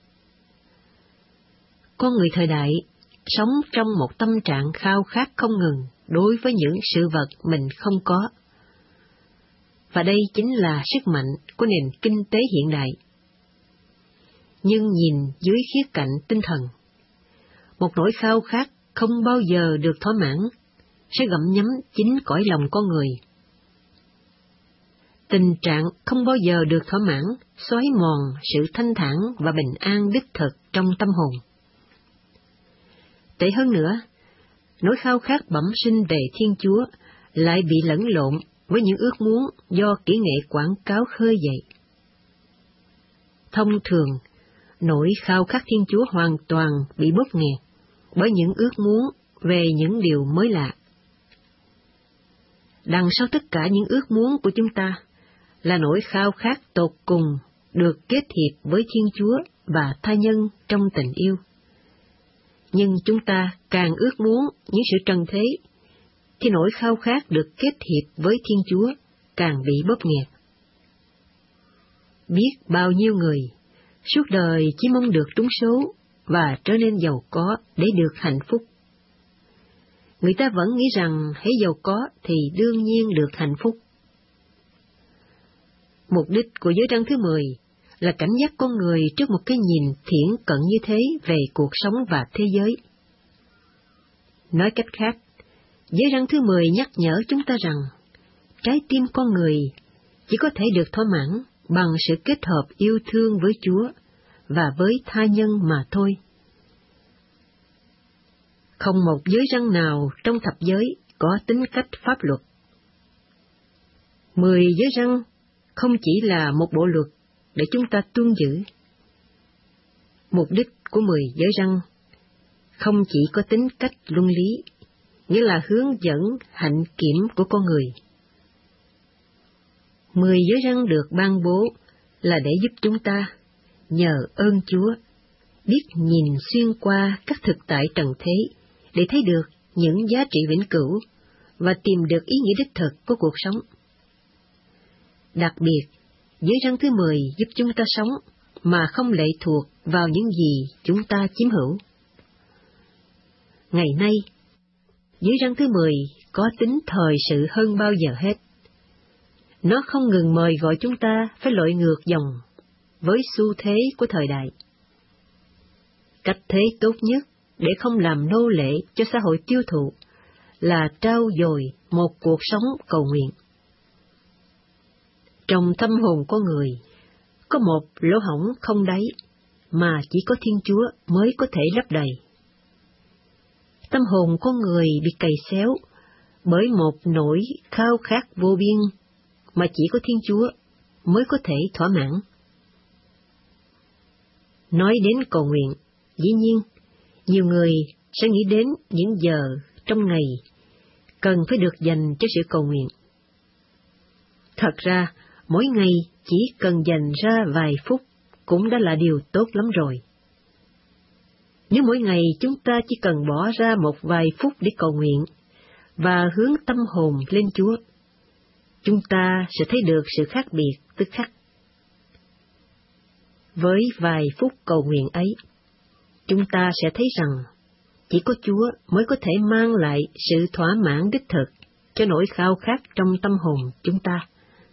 Con người thời đại sống trong một tâm trạng khao khát không ngừng đối với những sự vật mình không có. Và đây chính là sức mạnh của nền kinh tế hiện đại. Nhưng nhìn dưới khía cạnh tinh thần, một nỗi khao khát không bao giờ được thỏa mãn sẽ gặm nhấm chính cõi lòng con người. Tình trạng không bao giờ được thỏa mãn xói mòn sự thanh thản và bình an đích thực trong tâm hồn. Tệ hơn nữa, nỗi khao khát bẩm sinh về Thiên Chúa lại bị lẫn lộn với những ước muốn do kỹ nghệ quảng cáo khơi dậy. Thông thường, nỗi khao khát Thiên Chúa hoàn toàn bị bóp nghẹt bởi những ước muốn về những điều mới lạ. Đằng sau tất cả những ước muốn của chúng ta là nỗi khao khát tột cùng được kết hiệp với Thiên Chúa và tha nhân trong tình yêu. Nhưng chúng ta càng ước muốn những sự trần thế, thì nỗi khao khát được kết hiệp với Thiên Chúa càng bị bóp nghẹt. Biết bao nhiêu người suốt đời chỉ mong được trúng số và trở nên giàu có để được hạnh phúc. Người ta vẫn nghĩ rằng hễ giàu có thì đương nhiên được hạnh phúc. Mục đích của giới răn thứ mười là cảnh giác con người trước một cái nhìn thiển cận như thế về cuộc sống và thế giới. Nói cách khác, giới răn thứ mười nhắc nhở chúng ta rằng trái tim con người chỉ có thể được thỏa mãn bằng sự kết hợp yêu thương với Chúa và với tha nhân mà thôi. Không một giới răn nào trong thập giới có tính cách pháp luật. Mười giới răn không chỉ là một bộ luật để chúng ta tuân giữ. Mục đích của mười giới răn không chỉ có tính cách luân lý, nghĩa là hướng dẫn hạnh kiểm của con người. Mười giới răn được ban bố là để giúp chúng ta, nhờ ơn Chúa, biết nhìn xuyên qua các thực tại trần thế để thấy được những giá trị vĩnh cửu và tìm được ý nghĩa đích thực của cuộc sống. Đặc biệt, giới răn thứ mười giúp chúng ta sống mà không lệ thuộc vào những gì chúng ta chiếm hữu. Ngày nay, giới răn thứ mười có tính thời sự hơn bao giờ hết. Nó không ngừng mời gọi chúng ta phải lội ngược dòng với xu thế của thời đại. Cách thế tốt nhất để không làm nô lệ cho xã hội tiêu thụ là trau dồi một cuộc sống cầu nguyện. Trong tâm hồn con người có một lỗ hổng không đáy mà chỉ có Thiên Chúa mới có thể lấp đầy. Tâm hồn con người bị cày xéo bởi một nỗi khao khát vô biên mà chỉ có Thiên Chúa mới có thể thỏa mãn. Nói đến cầu nguyện, dĩ nhiên, nhiều người sẽ nghĩ đến những giờ trong ngày cần phải được dành cho sự cầu nguyện. Thật ra, mỗi ngày chỉ cần dành ra vài phút cũng đã là điều tốt lắm rồi. Nếu mỗi ngày chúng ta chỉ cần bỏ ra một vài phút để cầu nguyện và hướng tâm hồn lên Chúa, chúng ta sẽ thấy được sự khác biệt tức khắc. Với vài phút cầu nguyện ấy, chúng ta sẽ thấy rằng chỉ có Chúa mới có thể mang lại sự thỏa mãn đích thực cho nỗi khao khát trong tâm hồn chúng ta.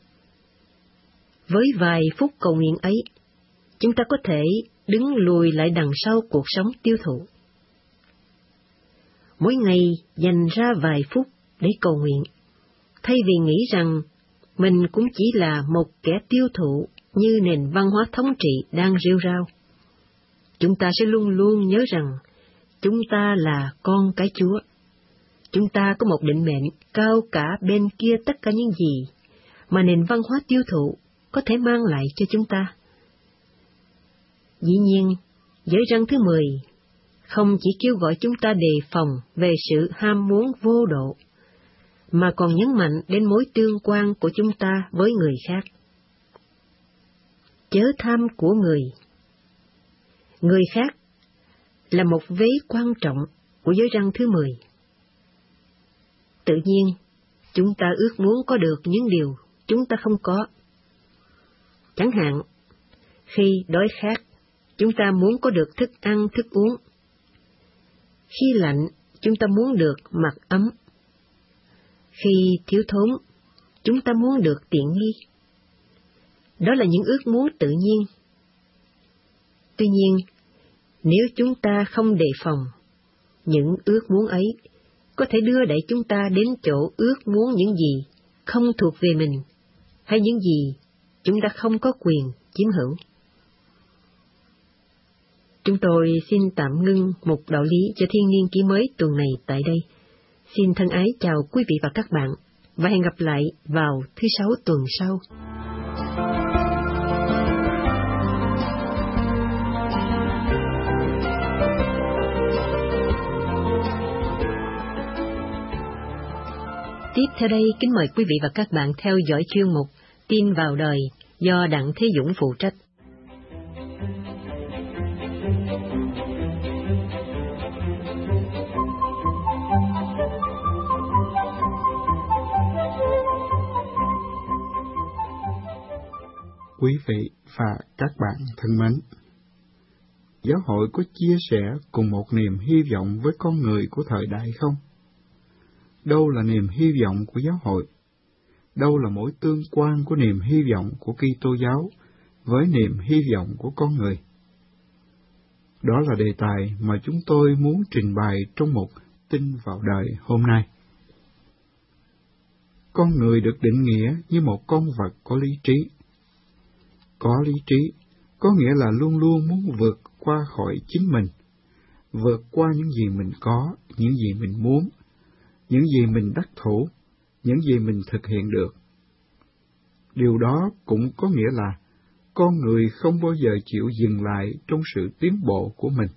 Với vài phút cầu nguyện ấy, chúng ta có thể đứng lùi lại đằng sau cuộc sống tiêu thụ. Mỗi ngày dành ra vài phút để cầu nguyện, thay vì nghĩ rằng mình cũng chỉ là một kẻ tiêu thụ như nền văn hóa thống trị đang rêu rao. Chúng ta sẽ luôn luôn nhớ rằng chúng ta là con cái Chúa. Chúng ta có một định mệnh cao cả bên kia tất cả những gì mà nền văn hóa tiêu thụ có thể mang lại cho chúng ta. Dĩ nhiên, giới răn thứ mười không chỉ kêu gọi chúng ta đề phòng về sự ham muốn vô độ, mà còn nhấn mạnh đến mối tương quan của chúng ta với người khác. Chớ tham của người. Người khác là một vế quan trọng của giới răn thứ mười. Tự nhiên, chúng ta ước muốn có được những điều chúng ta không có. Chẳng hạn, khi đói khát, chúng ta muốn có được thức ăn, thức uống. Khi lạnh, chúng ta muốn được mặc ấm. Khi thiếu thốn, chúng ta muốn được tiện nghi. Đó là những ước muốn tự nhiên. Tuy nhiên, nếu chúng ta không đề phòng, những ước muốn ấy có thể đưa đẩy chúng ta đến chỗ ước muốn những gì không thuộc về mình, hay những gì chúng ta không có quyền chiếm hữu. Chúng tôi xin tạm ngưng một đạo lý cho Thiên Niên Ký mới tuần này tại đây. Xin thân ái chào quý vị và các bạn, và hẹn gặp lại vào thứ Sáu tuần sau. Tiếp theo đây, kính mời quý vị và các bạn theo dõi chuyên mục Tin vào đời do Đặng Thế Dũng phụ trách. Quý vị và các bạn thân mến, giáo hội có chia sẻ cùng một niềm hy vọng với con người của thời đại không? Đâu là niềm hy vọng của giáo hội? Đâu là mối tương quan của niềm hy vọng của Kitô giáo với niềm hy vọng của con người? Đó là đề tài mà chúng tôi muốn trình bày trong một Tin vào đời hôm nay. Con người được định nghĩa như một con vật có lý trí. Có lý trí có nghĩa là luôn luôn muốn vượt qua khỏi chính mình, vượt qua những gì mình có, những gì mình muốn, những gì mình đắc thủ, những gì mình thực hiện được. Điều đó cũng có nghĩa là con người không bao giờ chịu dừng lại trong sự tiến bộ của mình.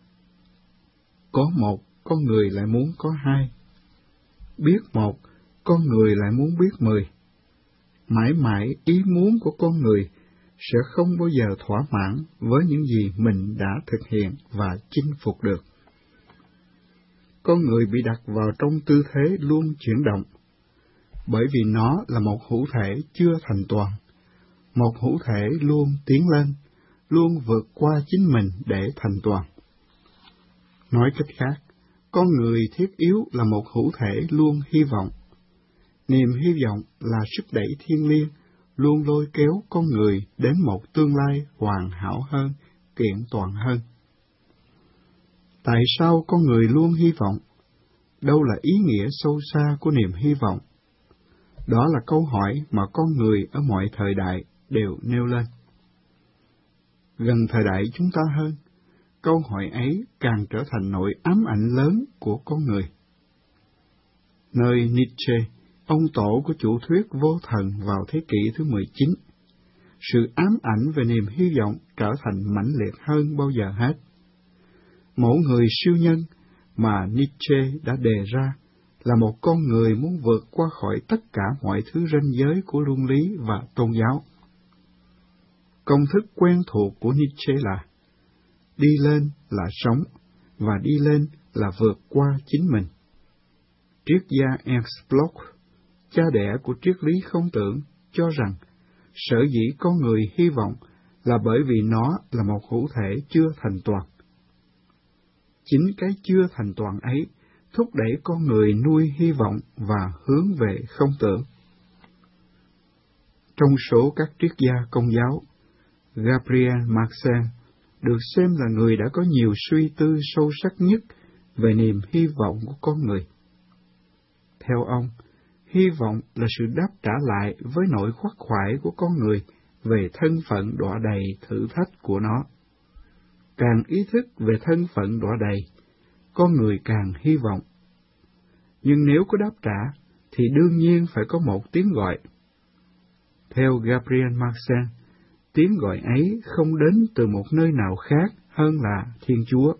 Có một, con người lại muốn có hai. Biết một, con người lại muốn biết mười. Mãi mãi ý muốn của con người sẽ không bao giờ thỏa mãn với những gì mình đã thực hiện và chinh phục được. con người bị đặt vào trong tư thế luôn chuyển động, bởi vì nó là một hữu thể chưa thành toàn, một hữu thể luôn tiến lên, luôn vượt qua chính mình để thành toàn. Nói cách khác, con người thiết yếu là một hữu thể luôn hy vọng. Niềm hy vọng là sức đẩy thiêng liêng, luôn lôi kéo con người đến một tương lai hoàn hảo hơn, kiện toàn hơn. Tại sao con người luôn hy vọng? Đâu là ý nghĩa sâu xa của niềm hy vọng? Đó là câu hỏi mà con người ở mọi thời đại đều nêu lên. Gần thời đại chúng ta hơn, câu hỏi ấy càng trở thành nỗi ám ảnh lớn của con người. Nơi Nietzsche, ông tổ của chủ thuyết vô thần vào thế kỷ thứ mười chín, sự ám ảnh về niềm hy vọng trở thành mãnh liệt hơn bao giờ hết. Mẫu người siêu nhân mà Nietzsche đã đề ra là một con người muốn vượt qua khỏi tất cả mọi thứ ranh giới của luân lý và tôn giáo. Công thức quen thuộc của Nietzsche là đi lên là sống, và đi lên là vượt qua chính mình. Triết gia Ernst Bloch, cha đẻ của triết lý không tưởng, cho rằng sở dĩ con người hy vọng là bởi vì nó là một hữu thể chưa thành toàn. Chính cái chưa thành toàn ấy thúc đẩy con người nuôi hy vọng và hướng về không tưởng. Trong số các triết gia Công giáo, Gabriel Marcel được xem là người đã có nhiều suy tư sâu sắc nhất về niềm hy vọng của con người. Theo ông, hy vọng là sự đáp trả lại với nỗi khoác khoải của con người về thân phận đọa đầy thử thách của nó. Càng ý thức về thân phận đọa đầy, con người càng hy vọng. Nhưng nếu có đáp trả, thì đương nhiên phải có một tiếng gọi. Theo Gabriel Marcel, tiếng gọi ấy không đến từ một nơi nào khác hơn là Thiên Chúa.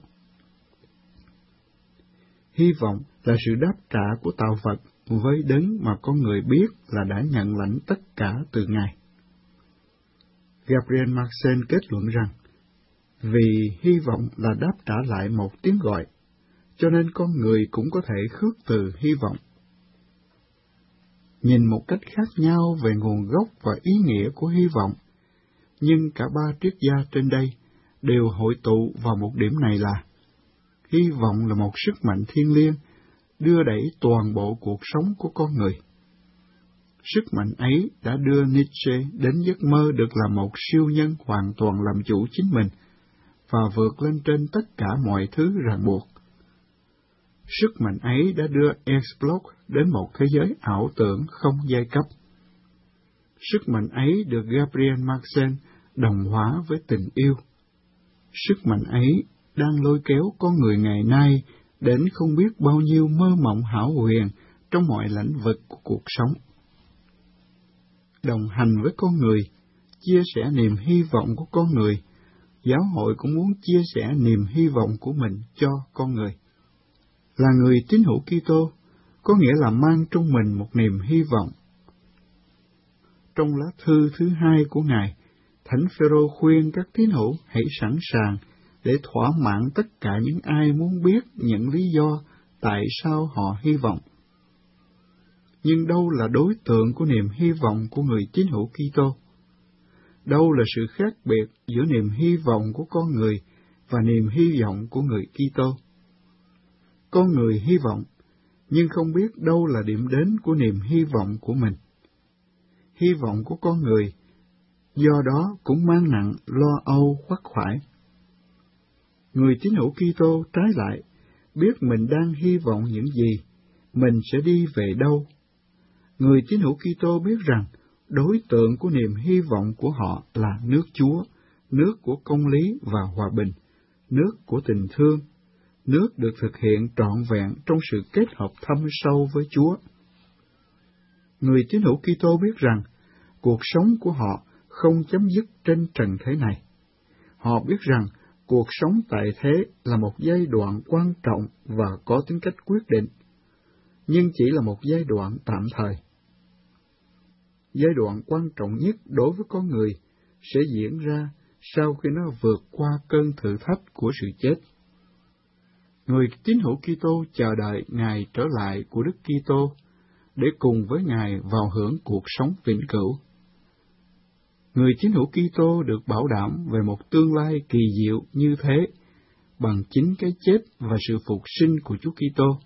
Hy vọng là sự đáp trả của tạo vật với đấng mà con người biết là đã nhận lãnh tất cả từ Ngài. Gabriel Marcel kết luận rằng, vì hy vọng là đáp trả lại một tiếng gọi, cho nên con người cũng có thể khước từ hy vọng. Nhìn một cách khác nhau về nguồn gốc và ý nghĩa của hy vọng, nhưng cả ba triết gia trên đây đều hội tụ vào một điểm này là hy vọng là một sức mạnh thiêng liêng đưa đẩy toàn bộ cuộc sống của con người. Sức mạnh ấy đã đưa Nietzsche đến giấc mơ được là một siêu nhân hoàn toàn làm chủ chính mình và vượt lên trên tất cả mọi thứ ràng buộc. Sức mạnh ấy đã đưa Ernst Bloch đến một thế giới ảo tưởng không giai cấp. Sức mạnh ấy được Gabriel Marcel đồng hóa với tình yêu. Sức mạnh ấy đang lôi kéo con người ngày nay đến không biết bao nhiêu mơ mộng hão huyền trong mọi lĩnh vực của cuộc sống. Đồng hành với con người, chia sẻ niềm hy vọng của con người, giáo hội cũng muốn chia sẻ niềm hy vọng của mình cho con người. Là người tín hữu Kitô, có nghĩa là mang trong mình một niềm hy vọng. Trong lá thư thứ hai của Ngài, Thánh Phêrô khuyên các tín hữu hãy sẵn sàng để thỏa mãn tất cả những ai muốn biết những lý do tại sao họ hy vọng. Nhưng đâu là đối tượng của niềm hy vọng của người tín hữu Kitô? Đâu là sự khác biệt giữa niềm hy vọng của con người và niềm hy vọng của người Kitô? Con người hy vọng, nhưng không biết đâu là điểm đến của niềm hy vọng của mình. Hy vọng của con người, do đó cũng mang nặng lo âu khoác khoải. Người tín hữu Kitô trái lại, biết mình đang hy vọng những gì, mình sẽ đi về đâu. Người tín hữu Kitô biết rằng đối tượng của niềm hy vọng của họ là nước Chúa, nước của công lý và hòa bình, nước của tình thương, nước được thực hiện trọn vẹn trong sự kết hợp thâm sâu với Chúa. Người tín hữu Kitô biết rằng cuộc sống của họ không chấm dứt trên trần thế này. Họ biết rằng cuộc sống tại thế là một giai đoạn quan trọng và có tính cách quyết định, nhưng chỉ là một giai đoạn tạm thời. Giai đoạn quan trọng nhất đối với con người sẽ diễn ra sau khi nó vượt qua cơn thử thách của sự chết. Người tín hữu Kitô chờ đợi ngày trở lại của Đức Kitô để cùng với Ngài vào hưởng cuộc sống vĩnh cửu. Người tín hữu Kitô được bảo đảm về một tương lai kỳ diệu như thế bằng chính cái chết và sự phục sinh của Chúa Kitô.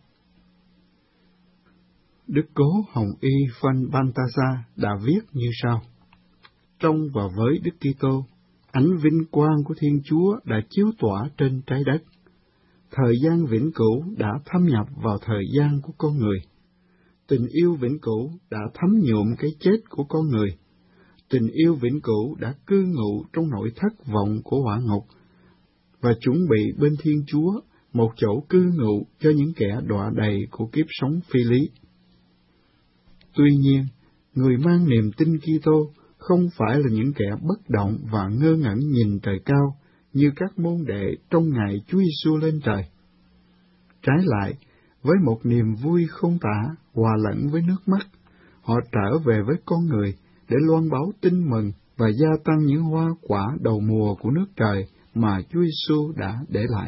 Đức Cố Hồng Y Phan Balthasar đã viết như sau: Trong và với Đức Kitô, ánh vinh quang của Thiên Chúa đã chiếu tỏa trên trái đất. Thời gian vĩnh cửu đã thâm nhập vào thời gian của con người. Tình yêu vĩnh cửu đã thấm nhuộm cái chết của con người. Tình yêu vĩnh cửu đã cư ngụ trong nỗi thất vọng của hỏa ngục và chuẩn bị bên Thiên Chúa một chỗ cư ngụ cho những kẻ đọa đầy của kiếp sống phi lý. Tuy nhiên, người mang niềm tin Kitô không phải là những kẻ bất động và ngơ ngẩn nhìn trời cao như các môn đệ trong ngày Chúa Giêsu lên trời. Trái lại, với một niềm vui không tả hòa lẫn với nước mắt, họ trở về với con người để loan báo tin mừng và gia tăng những hoa quả đầu mùa của nước trời mà Chúa Giêsu đã để lại.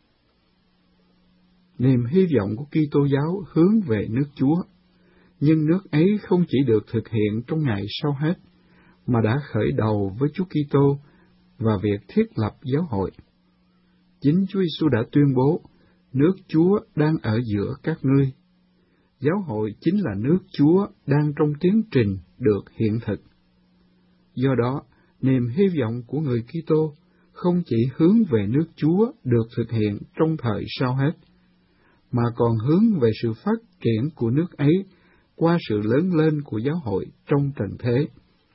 Niềm hy vọng của Kitô giáo hướng về nước Chúa, nhưng nước ấy không chỉ được thực hiện trong ngày sau hết, mà đã khởi đầu với Chúa Kitô và việc thiết lập giáo hội. Chính Chúa Giêsu đã tuyên bố, nước Chúa đang ở giữa các ngươi. Giáo hội chính là nước Chúa đang trong tiến trình được hiện thực. Do đó, niềm hy vọng của người Kitô không chỉ hướng về nước Chúa được thực hiện trong thời sau hết, mà còn hướng về sự phát triển của nước ấy qua sự lớn lên của giáo hội trong trần thế.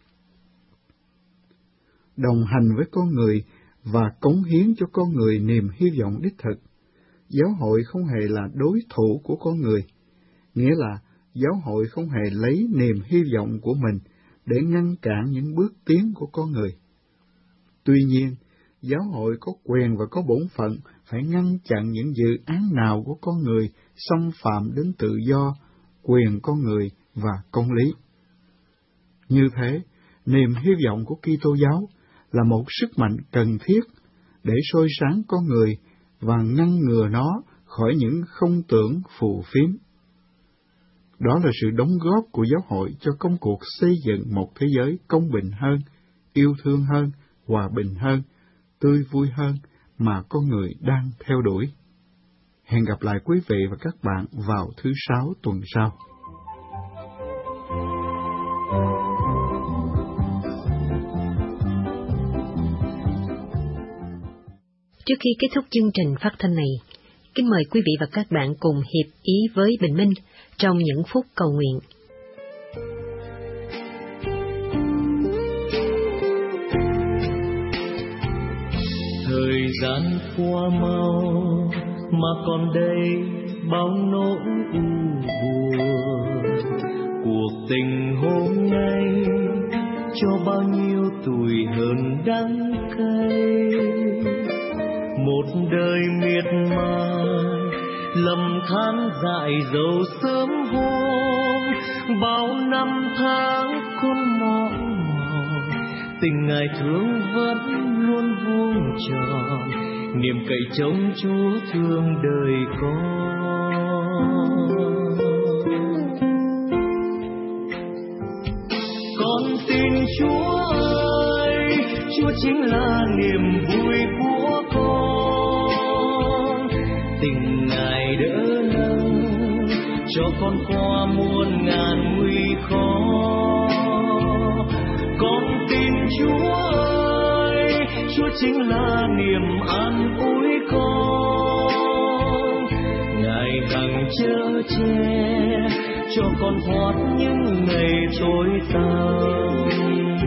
Đồng hành với con người và cống hiến cho con người niềm hy vọng đích thực, giáo hội không hề là đối thủ của con người, nghĩa là giáo hội không hề lấy niềm hy vọng của mình để ngăn cản những bước tiến của con người. Tuy nhiên, giáo hội có quyền và có bổn phận phải ngăn chặn những dự án nào của con người xâm phạm đến tự do, quyền con người và công lý. Như thế, niềm hy vọng của Kitô giáo là một sức mạnh cần thiết để soi sáng con người và ngăn ngừa nó khỏi những không tưởng phù phiếm. Đó là sự đóng góp của giáo hội cho công cuộc xây dựng một thế giới công bình hơn, yêu thương hơn, hòa bình hơn, tươi vui hơn mà con người đang theo đuổi. Hẹn gặp lại quý vị và các bạn vào thứ Sáu tuần sau. Trước khi kết thúc chương trình phát thanh này, kính mời quý vị và các bạn cùng hiệp ý với Bình Minh trong những phút cầu nguyện. Thời gian qua mau mà còn đây bao nỗi u buồn. Cuộc tình hôm nay cho bao nhiêu tuổi hơn đắng cay. Một đời miệt mài lầm than dại dầu sớm hôm. Bao năm tháng con mỏi mòn, tình ngài thương vẫn luôn vuông tròn. Niềm cậy trông Chúa thương đời con. Con tin Chúa ơi, Chúa chính là niềm vui của con. Tình ngài đỡ nâng cho con qua muôn ngàn nguy khó. Con tin Chúa ơi, Chúa chính là niềm an ủi con. Ngài hằng chở che cho con thoát những ngày tối tăm.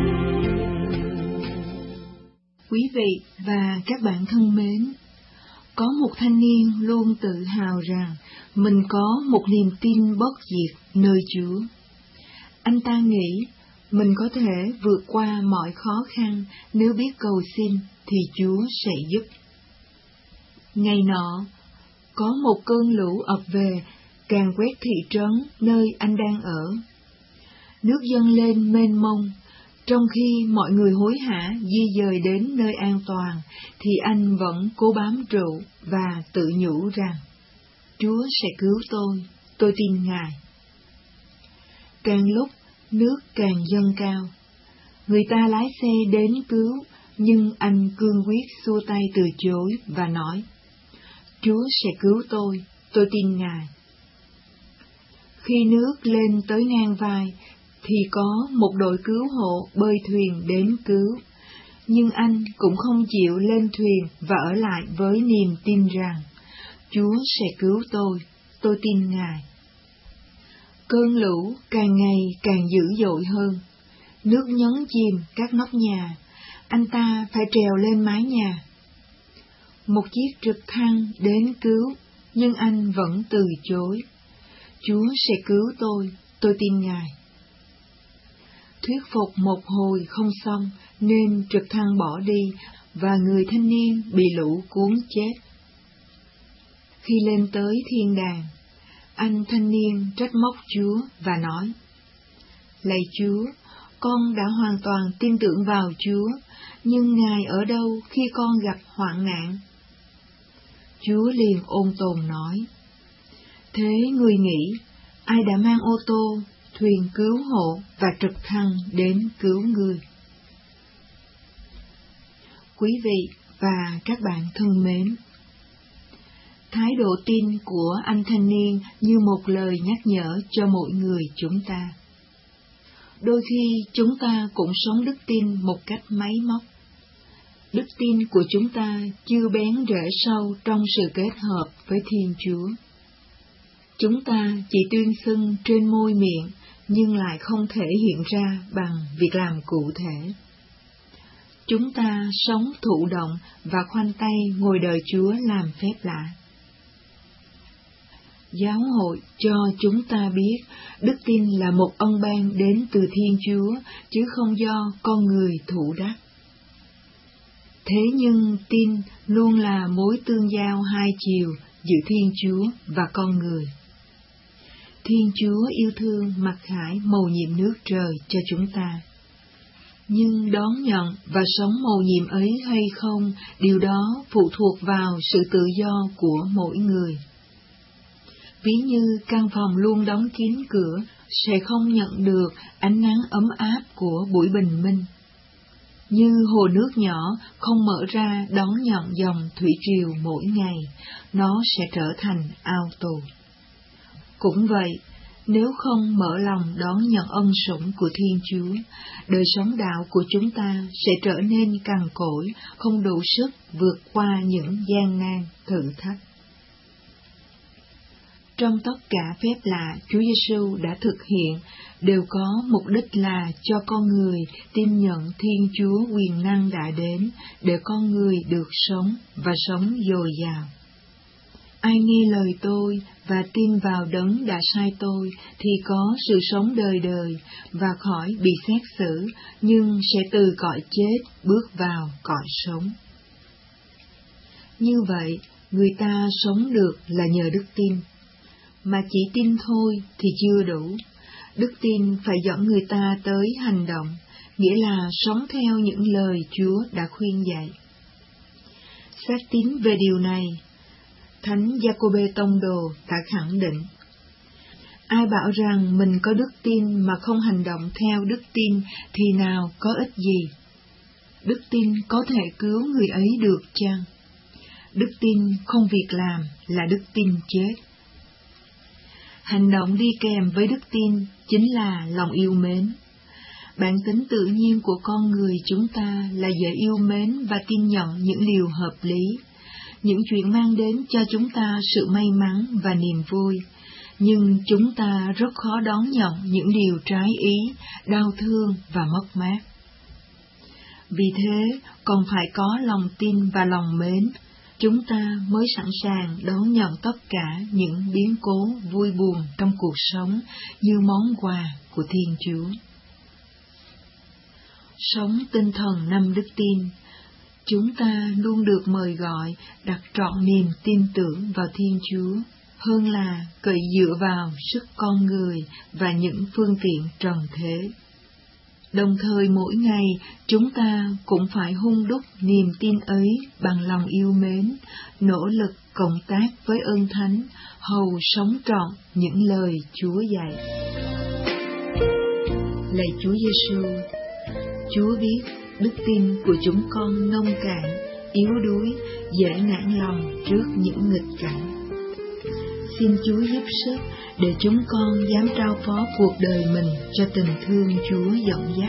Quý vị và các bạn thân mến, có một thanh niên luôn tự hào rằng mình có một niềm tin bất diệt nơi Chúa. Anh ta nghĩ mình có thể vượt qua mọi khó khăn nếu biết cầu xin thì Chúa sẽ giúp. Ngày nọ, có một cơn lũ ập về, càn quét thị trấn nơi anh đang ở. Nước dâng lên mênh mông, Trong khi mọi người hối hả di dời đến nơi an toàn, thì anh vẫn cố bám trụ và tự nhủ rằng, Chúa sẽ cứu tôi, tôi tin Ngài. Càng lúc, nước càng dâng cao. Người ta lái xe đến cứu, nhưng anh cương quyết xua tay từ chối và nói, Chúa sẽ cứu tôi, tôi tin Ngài. Khi nước lên tới ngang vai, thì có một đội cứu hộ bơi thuyền đến cứu, nhưng anh cũng không chịu lên thuyền và ở lại với niềm tin rằng, Chúa sẽ cứu tôi, tôi tin Ngài. Cơn lũ càng ngày càng dữ dội hơn, nước nhấn chìm các nóc nhà, anh ta phải trèo lên mái nhà. Một chiếc trực thăng đến cứu, nhưng anh vẫn từ chối. Chúa sẽ cứu tôi, tôi tin Ngài. Thuyết phục một hồi không xong, nên trực thăng bỏ đi, và người thanh niên bị lũ cuốn chết. Khi lên tới thiên đàng, anh thanh niên trách móc Chúa và nói, Lạy Chúa, con đã hoàn toàn tin tưởng vào Chúa, nhưng Ngài ở đâu khi con gặp hoạn nạn? Chúa liền ôn tồn nói, Thế người nghĩ, ai đã mang ô tô, thuyền cứu hộ và trực thăng đến cứu người? Quý vị và các bạn thân mến, thái độ tin của anh thanh niên như một lời nhắc nhở cho mỗi người chúng ta. Đôi khi chúng ta cũng sống đức tin một cách máy móc. Đức tin của chúng ta chưa bén rễ sâu trong sự kết hợp với Thiên Chúa. Chúng ta chỉ tuyên xưng trên môi miệng, nhưng lại không thể hiện ra bằng việc làm cụ thể. Chúng ta sống thụ động và khoanh tay ngồi đợi Chúa làm phép lạ. Giáo hội cho chúng ta biết đức tin là một ân ban đến từ Thiên Chúa, chứ không do con người thụ đắc. Thế nhưng tin luôn là mối tương giao hai chiều giữa Thiên Chúa và con người. Thiên Chúa yêu thương mặc khải mầu nhiệm nước trời cho chúng ta. Nhưng đón nhận và sống mầu nhiệm ấy hay không, điều đó phụ thuộc vào sự tự do của mỗi người. Ví như căn phòng luôn đóng kín cửa sẽ không nhận được ánh nắng ấm áp của buổi bình minh. Như hồ nước nhỏ không mở ra đón nhận dòng thủy triều mỗi ngày, nó sẽ trở thành ao tù. Cũng vậy, nếu không mở lòng đón nhận ân sủng của Thiên Chúa, đời sống đạo của chúng ta sẽ trở nên cằn cỗi, không đủ sức vượt qua những gian nan, thử thách. Trong tất cả phép lạ Chúa Giêsu đã thực hiện đều có mục đích là cho con người tin nhận Thiên Chúa quyền năng đã đến để con người được sống và sống dồi dào. Ai nghe lời tôi và tin vào Đấng đã sai tôi thì có sự sống đời đời và khỏi bị xét xử, nhưng sẽ từ cõi chết bước vào cõi sống. Như vậy, người ta sống được là nhờ đức tin. Mà chỉ tin thôi thì chưa đủ. Đức tin phải dẫn người ta tới hành động, nghĩa là sống theo những lời Chúa đã khuyên dạy. Xác tín về điều này, Thánh Giacôbê Tông Đồ đã khẳng định, ai bảo rằng mình có đức tin mà không hành động theo đức tin thì nào có ích gì? Đức tin có thể cứu người ấy được chăng? Đức tin không việc làm là đức tin chết. Hành động đi kèm với đức tin chính là lòng yêu mến. Bản tính tự nhiên của con người chúng ta là dễ yêu mến và tin nhận những điều hợp lý, những chuyện mang đến cho chúng ta sự may mắn và niềm vui, nhưng chúng ta rất khó đón nhận những điều trái ý, đau thương và mất mát. Vì thế, còn phải có lòng tin và lòng mến, chúng ta mới sẵn sàng đón nhận tất cả những biến cố vui buồn trong cuộc sống như món quà của Thiên Chúa. Sống tinh thần năm đức tin, chúng ta luôn được mời gọi đặt trọn niềm tin tưởng vào Thiên Chúa, hơn là cậy dựa vào sức con người và những phương tiện trần thế. Đồng thời mỗi ngày chúng ta cũng phải hun đúc niềm tin ấy bằng lòng yêu mến, nỗ lực cộng tác với ơn Thánh, hầu sống trọn những lời Chúa dạy. Lạy Chúa Giêsu, Chúa biết đức tin của chúng con nông cạn, yếu đuối, dễ nản lòng trước những nghịch cảnh. Xin Chúa giúp sức để chúng con dám trao phó cuộc đời mình cho tình thương Chúa dẫn dắt.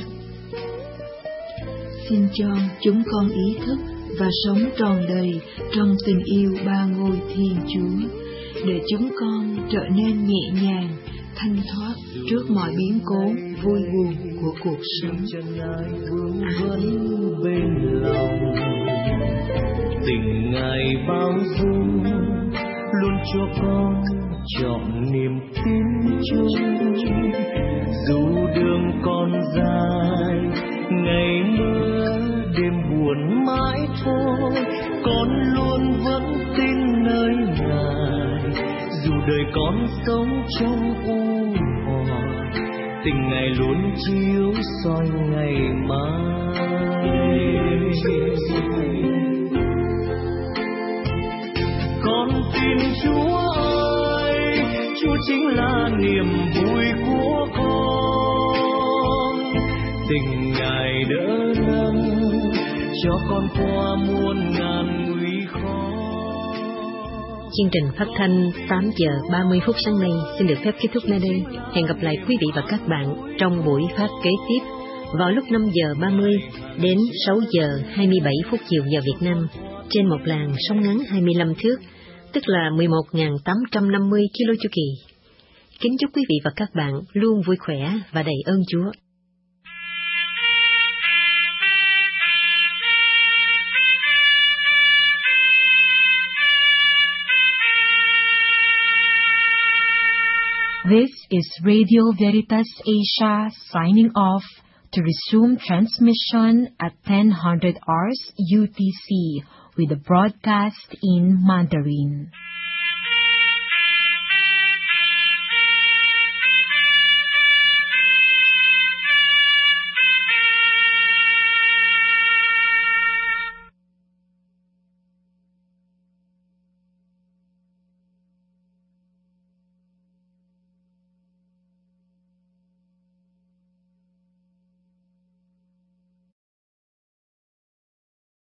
Xin cho chúng con ý thức và sống tròn đầy trong tình yêu ba ngôi Thiên Chúa, để chúng con trở nên nhẹ nhàng, thanh thoát trước mọi biến cố vui buồn của cuộc sống. Tình Ngài bao dung luôn cho con chọn niềm tin chung. Dù đường còn dài, ngày mưa đêm buồn mãi thôi, con luôn vẫn tin nơi Ngài. Dù đời con sống trong u hoài, tình Ngài luôn chiếu soi ngày mai. Con tin Chúa ơi, Chúa chính là niềm vui của con. Tình Ngài đỡ nâng cho con qua muôn ngàn nguy khó. Chương trình phát thanh tám giờ ba mươi phút sáng nay xin được phép kết thúc nơi đây. Hẹn gặp lại quý vị và các bạn trong buổi phát kế tiếp vào lúc năm giờ ba mươi đến sáu giờ hai mươi bảy phút chiều giờ Việt Nam trên một làn sóng ngắn hai mươi lăm thước, tức là mười một nghìn tám trăm năm mươi ki lô chu kỳ. Kính chúc quý vị và các bạn luôn vui khỏe và đầy ơn Chúa. This is Radio Veritas Asia signing off to resume transmission at ten hundred hours U T C with a broadcast in Mandarin.